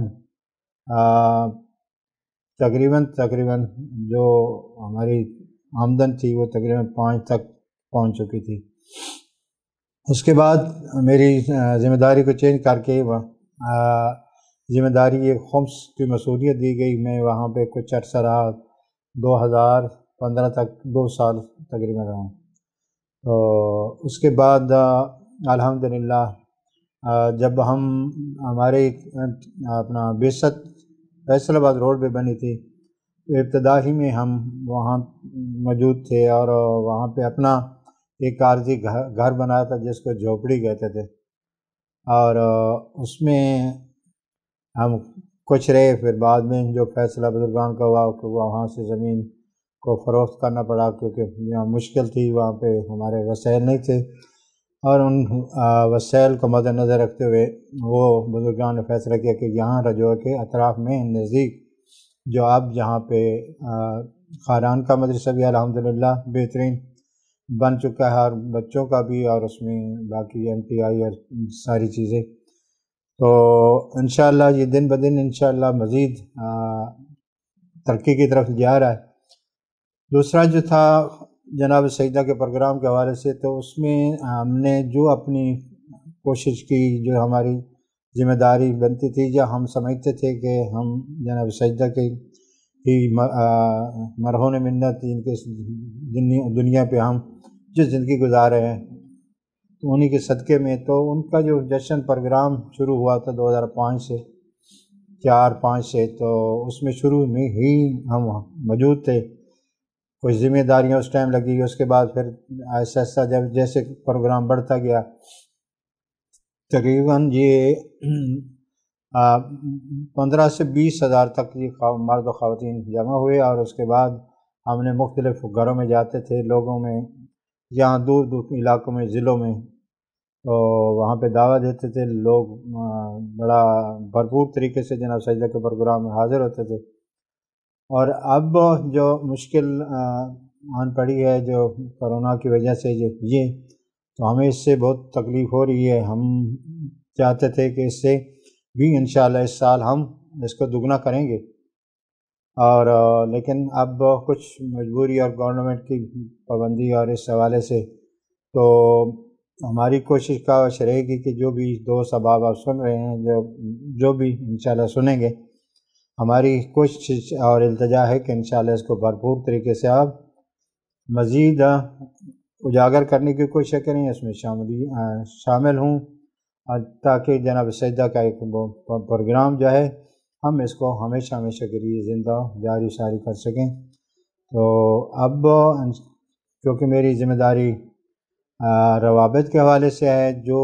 تقریباً تقریباً جو ہماری آمدن تھی وہ تقریباً پانچ تک پہنچ چکی تھی. اس کے بعد میری ذمہ داری کو چینج کر کے ذمہ داری ایک خمس کی مسئولیت دی گئی. میں وہاں پہ کچھ عرصہ رہا دو ہزار پندرہ تک دو سال تقریباً رہا. تو اس کے بعد الحمدللہ جب ہم ہمارے اپنا بیست فیصل آباد روڈ پہ بنی تھی تو ابتدا ہی میں ہم وہاں موجود تھے اور وہاں پہ اپنا ایک عارضی گھر بنایا تھا جس کو جھوپڑی کہتے تھے اور اس میں ہم کچھ رہے. پھر بعد میں جو فیصلہ بزرگان کا ہوا کہ وہاں سے زمین کو فروخت کرنا پڑا کیونکہ یہاں مشکل تھی وہاں پہ ہمارے وسائل نہیں تھے اور ان وسائل کو مد نظر رکھتے ہوئے وہ بزرگان نے فیصلہ کیا کہ یہاں رجوع کے اطراف میں نزدیک جو اب جہاں پہ خاران کا مدرسہ بھی الحمدللہ بہترین بن چکا ہے اور بچوں کا بھی اور اس میں باقی ایم ٹی آئی اور ساری چیزیں تو انشاءاللہ یہ دن بدن انشاءاللہ مزید ترقی کی طرف جا رہا ہے۔ دوسرا جو تھا جناب سجدہ کے پروگرام کے حوالے سے، تو اس میں ہم نے جو اپنی کوشش کی، جو ہماری ذمہ داری بنتی تھی، یا ہم سمجھتے تھے کہ ہم جناب سجدہ کے ہی مرہون منت ان کے دنیا پہ ہم جو زندگی گزار رہے ہیں، تو انہی کے صدقے میں، تو ان کا جو جشن پروگرام شروع ہوا تھا دو ہزار پانچ سے چار پانچ سے، تو اس میں شروع میں ہی ہم موجود تھے۔ کچھ ذمہ داریاں اس ٹائم لگی، اس کے بعد پھر ایسا ایسا جب جیسے پروگرام بڑھتا گیا، تقریباً یہ پندرہ سے بیس ہزار تک یہ مرد و خواتین جمع ہوئے، اور اس کے بعد ہم نے مختلف گھروں میں جاتے تھے، لوگوں میں، یہاں دور دور علاقوں میں، ضلعوں میں، تو وہاں پہ دعوت دیتے تھے لوگ، بڑا بھرپور طریقے سے جناب سجدہ کے پروگرام میں حاضر ہوتے تھے۔ اور اب جو مشکل آن پڑی ہے جو کرونا کی وجہ سے، جو یہ تو ہمیں اس سے بہت تکلیف ہو رہی ہے۔ ہم چاہتے تھے کہ اس سے بھی انشاءاللہ اس سال ہم اس کو دگنا کریں گے، اور لیکن اب کچھ مجبوری اور گورنمنٹ کی پابندی اور اس حوالے سے، تو ہماری کوشش کاوش رہے گی کہ جو بھی دوست احباب آپ سن رہے ہیں، جو جو بھی انشاءاللہ سنیں گے، ہماری کوشش اور التجا ہے کہ انشاءاللہ اس کو بھرپور طریقے سے آپ مزید اجاگر کرنے کی کوشش کریں، اس میں شامل شامل ہوں، اور تاکہ جناب سجدہ کا ایک پروگرام جو ہے ہم اس کو ہمیشہ ہمیشہ کے لیے زندہ جاری ساری کر سکیں۔ تو اب کیونکہ میری ذمہ داری روابط کے حوالے سے ہے، جو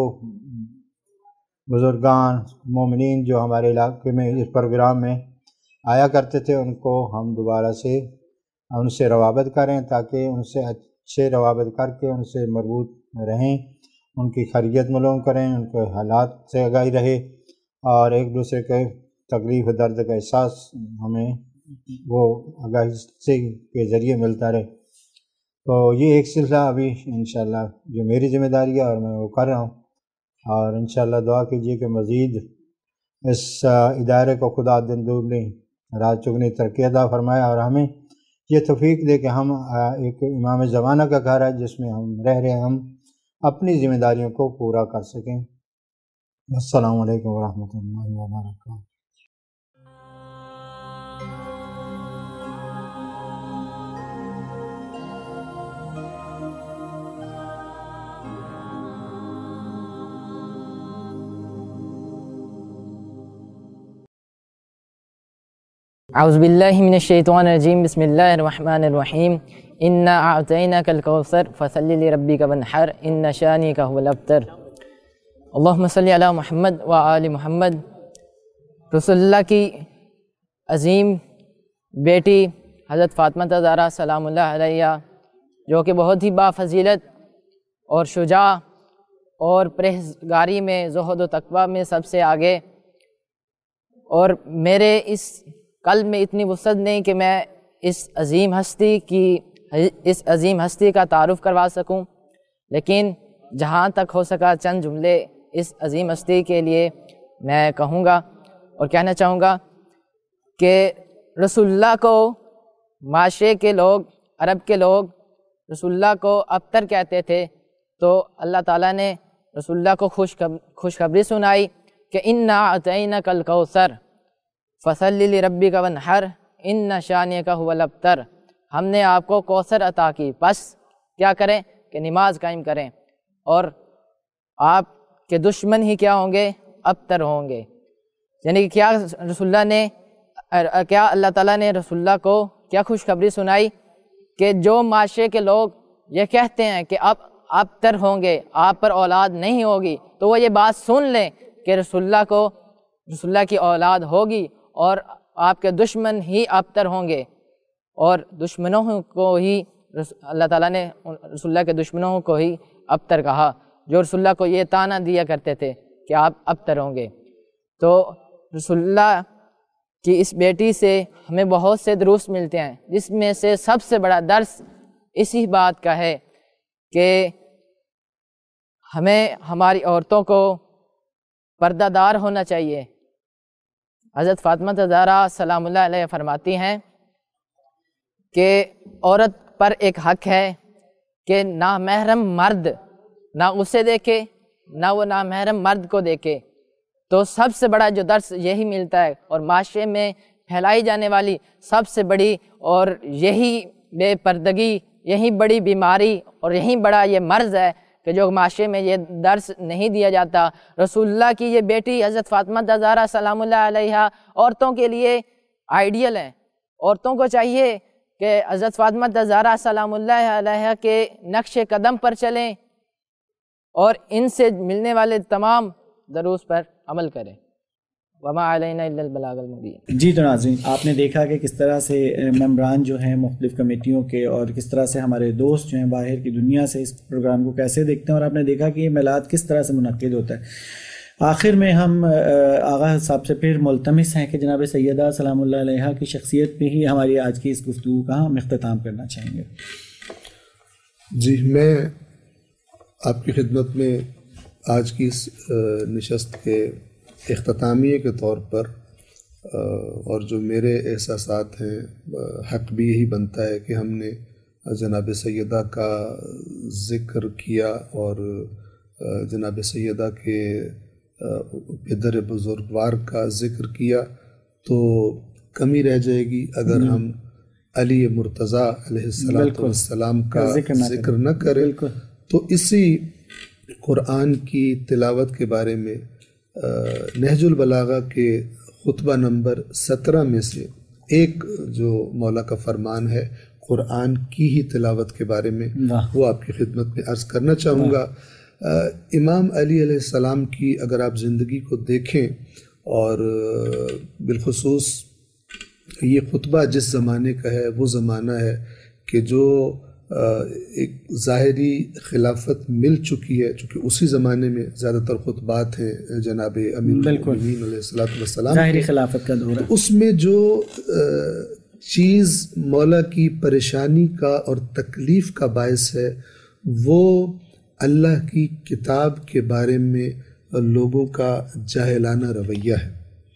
بزرگان مومنین جو ہمارے علاقے میں اس پروگرام میں آیا کرتے تھے، ان کو ہم دوبارہ سے ان سے روابط کریں، تاکہ ان سے اچھے روابط کر کے ان سے مربوط رہیں، ان کی خیریت معلوم کریں، ان کے حالات سے آگاہی رہے، اور ایک دوسرے کے تکلیف و درد کا احساس ہمیں وہ آگاہی سے کے ذریعے ملتا رہے۔ تو یہ ایک سلسلہ ابھی انشاءاللہ جو میری ذمہ داری ہے اور میں وہ کر رہا ہوں، اور انشاءاللہ دعا کیجیے کہ مزید اس ادارے کو خدا دن دگنی رات چگنی ترقی عطا فرمائے، اور ہمیں یہ توفیق دے کہ ہم ایک امام زمانہ کا گھر ہے جس میں ہم رہ رہے ہیں، ہم اپنی ذمہ داریوں کو پورا کر سکیں۔ السلام علیکم ورحمۃ اللہ وبرکاتہ۔ اعوذ باللہ من الشیطان الرجیم، بسم اللہ الرحمن الرحیم۔ انا اعطیناک الکوثر فصلی لربک وانحر ان شانئک هو الابتر۔ اللہم صلی علی محمد و آل محمد۔ رسول اللہ کی عظیم بیٹی حضرت فاطمہ زہرا سلام اللہ علیہ، جو کہ بہت ہی بافضیلت اور شجاع اور پرہیزگاری میں، زہد و تقویٰ میں سب سے آگے، اور میرے اس قلب میں اتنی وسعت نہیں کہ میں اس عظیم ہستی کی اس عظیم ہستی کا تعارف کروا سکوں، لیکن جہاں تک ہو سکا چند جملے اس عظیم ہستی کے لیے میں کہوں گا اور کہنا چاہوں گا کہ رسول اللہ کو معاشرے کے لوگ، عرب کے لوگ رسول اللہ کو ابتر کہتے تھے، تو اللہ تعالیٰ نے رسول اللہ کو خوشخبری سنائی کہ انا اعطیناک الکوثر فصلی لربک وانحر ان شانئک هو الابتر۔ ہم نے آپ کو کوثر عطا کی، بس کیا کریں کہ نماز قائم کریں، اور آپ کے دشمن ہی کیا ہوں گے؟ ابتر ہوں گے۔ یعنی کہ کیا رسول اللہ نے کیا اللہ تعالیٰ نے رسول اللہ کو کیا خوشخبری سنائی کہ جو معاشرے کے لوگ یہ کہتے ہیں کہ اب ابتر ہوں گے، آپ پر اولاد نہیں ہوگی، تو وہ یہ بات سن لیں کہ رسول اللہ کو رسول اللہ کی اولاد ہوگی، اور آپ کے دشمن ہی ابتر ہوں گے، اور دشمنوں کو ہی اللہ تعالیٰ نے رسول اللہ کے دشمنوں کو ہی ابتر کہا، جو رسول اللہ کو یہ طعنہ دیا کرتے تھے کہ آپ ابتر ہوں گے۔ تو رسول اللہ کی اس بیٹی سے ہمیں بہت سے دروس ملتے ہیں، جس میں سے سب سے بڑا درس اسی بات کا ہے کہ ہمیں ہماری عورتوں کو پردہ دار ہونا چاہیے۔ حضرت فاطمہ زہرا سلام اللہ علیہ فرماتی ہیں کہ عورت پر ایک حق ہے کہ نامحرم مرد نہ اسے دیکھے نہ وہ نامحرم مرد کو دیکھے۔ تو سب سے بڑا جو درس یہی ملتا ہے، اور معاشرے میں پھیلائی جانے والی سب سے بڑی اور یہی بے پردگی، یہی بڑی بیماری اور یہی بڑا یہ مرض ہے کہ جو معاشرے میں یہ درس نہیں دیا جاتا۔ رسول اللہ کی یہ بیٹی حضرت فاطمہ زہرا سلام اللہ علیہ عورتوں کے لیے آئیڈیل ہیں۔ عورتوں کو چاہیے کہ حضرت فاطمہ زہرا سلام اللہ علیہ کے نقش قدم پر چلیں اور ان سے ملنے والے تمام دروس پر عمل کریں۔ وما علینا الا البلاغ المبین۔ جی تو ناظرین، آپ نے دیکھا کہ کس طرح سے ممبران جو ہیں مختلف کمیٹیوں کے اور کس طرح سے ہمارے دوست جو ہیں باہر کی دنیا سے اس پروگرام کو کیسے دیکھتے ہیں، اور آپ نے دیکھا کہ یہ میلاد کس طرح سے منعقد ہوتا ہے۔ آخر میں ہم آغا صاحب سے پھر ملتمس ہیں کہ جناب سیدہ سلام اللہ علیہ کی شخصیت پہ ہی ہماری آج کی اس گفتگو کا ہم اختتام کرنا چاہیں گے۔ جی، میں آپ کی خدمت میں آج کی اس نشست کے اختتامیہ کے طور پر اور جو میرے احساسات ہیں، حق بھی یہی بنتا ہے کہ ہم نے جناب سیدہ کا ذکر کیا اور جناب سیدہ کے پدر بزرگوار کا ذکر کیا، تو کمی رہ جائے گی اگر ہم علی مرتضیٰ علیہ السلام کا ذکر نہ کریں۔ تو اسی قرآن کی تلاوت کے بارے میں نہج البلاغہ کے خطبہ نمبر سترہ میں سے ایک جو مولا کا فرمان ہے قرآن کی ہی تلاوت کے بارے میں، وہ آپ کی خدمت میں عرض کرنا چاہوں گا۔ امام علی علیہ السلام کی اگر آپ زندگی کو دیکھیں، اور بالخصوص یہ خطبہ جس زمانے کا ہے وہ زمانہ ہے کہ جو ایک ظاہری خلافت مل چکی ہے، چونکہ اسی زمانے میں زیادہ تر خطبات ہیں جناب امیر المومنین علیہ الصلوۃ والسلام، ظاہری خلافت کا دور ہے۔ اس میں جو چیز مولا کی پریشانی کا اور تکلیف کا باعث ہے وہ اللہ کی کتاب کے بارے میں لوگوں کا جاہلانہ رویہ ہے۔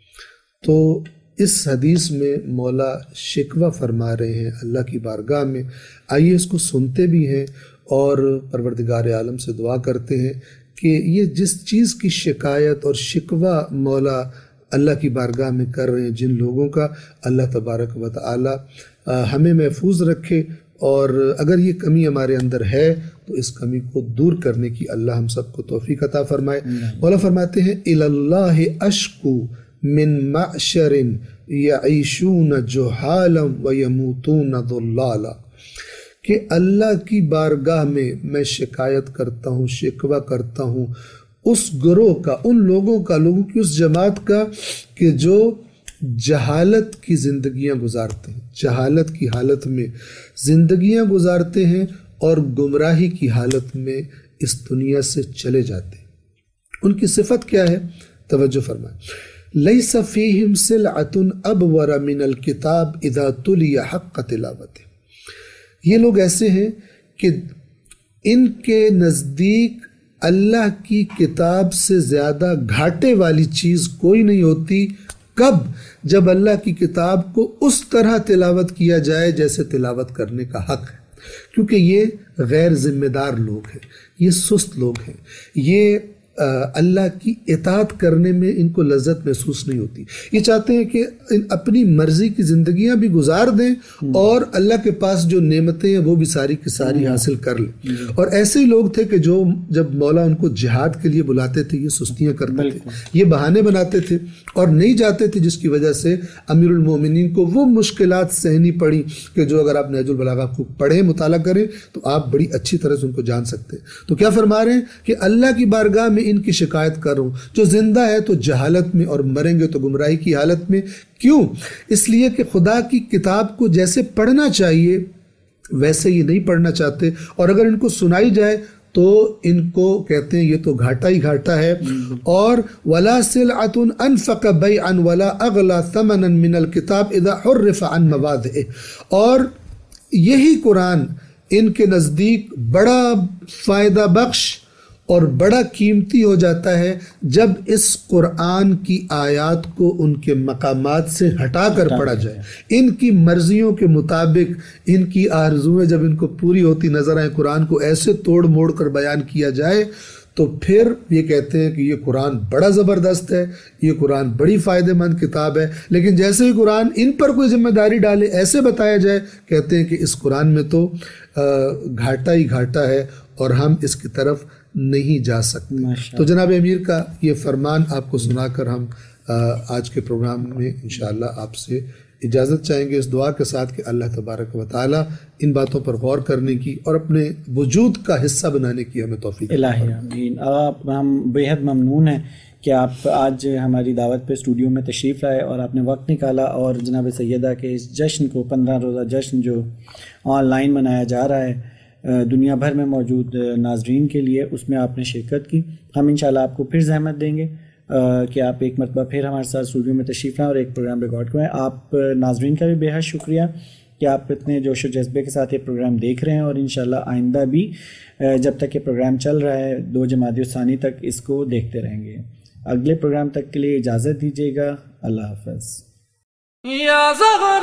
تو اس حدیث میں مولا شکوہ فرما رہے ہیں اللہ کی بارگاہ میں، آئیے اس کو سنتے بھی ہیں اور پروردگار عالم سے دعا کرتے ہیں کہ یہ جس چیز کی شکایت اور شکوہ مولا اللہ کی بارگاہ میں کر رہے ہیں جن لوگوں کا، اللہ تبارک و تعالی ہمیں محفوظ رکھے، اور اگر یہ کمی ہمارے اندر ہے تو اس کمی کو دور کرنے کی اللہ ہم سب کو توفیق عطا فرمائے۔ مولا فرماتے ہیں الاللہ اشکو من معشر یعیشون جہالا ویموتون ضلالا، کہ اللہ کی بارگاہ میں میں شکایت کرتا ہوں، شکوہ کرتا ہوں اس گروہ کا، ان لوگوں کا، لوگوں کی اس جماعت کا کہ جو جہالت کی زندگیاں گزارتے ہیں، جہالت کی حالت میں زندگیاں گزارتے ہیں اور گمراہی کی حالت میں اس دنیا سے چلے جاتے ہیں۔ ان کی صفت کیا ہے؟ توجہ فرمائیں۔ لیس فیہم سلعۃ ابور من الکتاب اذا تلی حق تلاوت، یہ لوگ ایسے ہیں کہ ان کے نزدیک اللہ کی کتاب سے زیادہ گھاٹے والی چیز کوئی نہیں ہوتی۔ کب؟ جب اللہ کی کتاب کو اس طرح تلاوت کیا جائے جیسے تلاوت کرنے کا حق ہے، کیونکہ یہ غیر ذمہ دار لوگ ہیں، یہ سست لوگ ہیں، یہ اللہ کی اطاعت کرنے میں ان کو لذت محسوس نہیں ہوتی۔ یہ چاہتے ہیں کہ اپنی مرضی کی زندگیاں بھی گزار دیں اور اللہ کے پاس جو نعمتیں ہیں وہ بھی ساری کی ساری حاصل کر لیں۔ اور ایسے ہی لوگ تھے کہ جو جب مولا ان کو جہاد کے لیے بلاتے تھے یہ سستیاں کرتے تھے، یہ بہانے بناتے تھے اور نہیں جاتے تھے، جس کی وجہ سے امیر المومنین کو وہ مشکلات سہنی پڑی کہ جو اگر آپ نہج البلاغہ کو پڑھیں، مطالعہ کریں تو آپ بڑی اچھی طرح سے ان کو جان سکتے ہیں۔ تو کیا فرما رہے ہیں کہ اللہ کی بارگاہ میں ان کی شکایت کر رہا ہوں، جو زندہ ہے تو جہالت میں اور مریں گے تو گمراہی کی حالت میں۔ کیوں؟ اس لیے کہ خدا کی کتاب کو جیسے پڑھنا چاہیے ویسے یہ نہیں پڑھنا چاہتے، اور اگر ان کو سنائی جائے تو ان کو کہتے ہیں یہ تو گھاٹا ہی گھاٹا ہے۔ اور ولا سلعۃ انفق بیعا ولا اغلا ثمنا من الکتاب اذا حرف عن مواضعه، اور یہی قرآن ان کے نزدیک بڑا فائدہ بخش اور بڑا قیمتی ہو جاتا ہے جب اس قرآن کی آیات کو ان کے مقامات سے ہٹا کر پڑھا جائے، ان کی مرضیوں کے مطابق، ان کی آرزویں جب ان کو پوری ہوتی نظر آئیں، قرآن کو ایسے توڑ موڑ کر بیان کیا جائے، تو پھر یہ کہتے ہیں کہ یہ قرآن بڑا زبردست ہے، یہ قرآن بڑی فائدہ مند کتاب ہے۔ لیکن جیسے ہی قرآن ان پر کوئی ذمہ داری ڈالے، ایسے بتایا جائے، کہتے ہیں کہ اس قرآن میں تو گھاٹا ہی گھاٹا ہے اور ہم اس کی طرف نہیں جا سکتے۔ تو جناب امیر کا یہ فرمان آپ کو سنا کر ہم آج کے پروگرام میں انشاءاللہ آپ سے اجازت چاہیں گے، اس دعا کے ساتھ کہ اللہ تبارک و تعالی ان باتوں پر غور کرنے کی اور اپنے وجود کا حصہ بنانے کی ہمیں توفیق الہی آمین۔ آپ ہم بےحد ممنون ہیں کہ آپ آج ہماری دعوت پہ اسٹوڈیو میں تشریف لائے اور آپ نے وقت نکالا، اور جناب سیدہ کے اس جشن کو، پندرہ روزہ جشن جو آن لائن منایا جا رہا ہے دنیا بھر میں موجود ناظرین کے لیے، اس میں آپ نے شرکت کی۔ ہم انشاءاللہ آپ کو پھر زحمت دیں گے کہ آپ ایک مرتبہ پھر ہمارے ساتھ اسٹوڈیو میں تشریف لائیں اور ایک پروگرام ریکارڈ کریں۔ آپ ناظرین کا بھی بے حد شکریہ کہ آپ اتنے جوش و جذبے کے ساتھ یہ پروگرام دیکھ رہے ہیں، اور انشاءاللہ آئندہ بھی جب تک یہ پروگرام چل رہا ہے دو جمادی الثانی تک اس کو دیکھتے رہیں گے۔ اگلے پروگرام تک کے لیے اجازت دیجیے گا، اللہ حافظ۔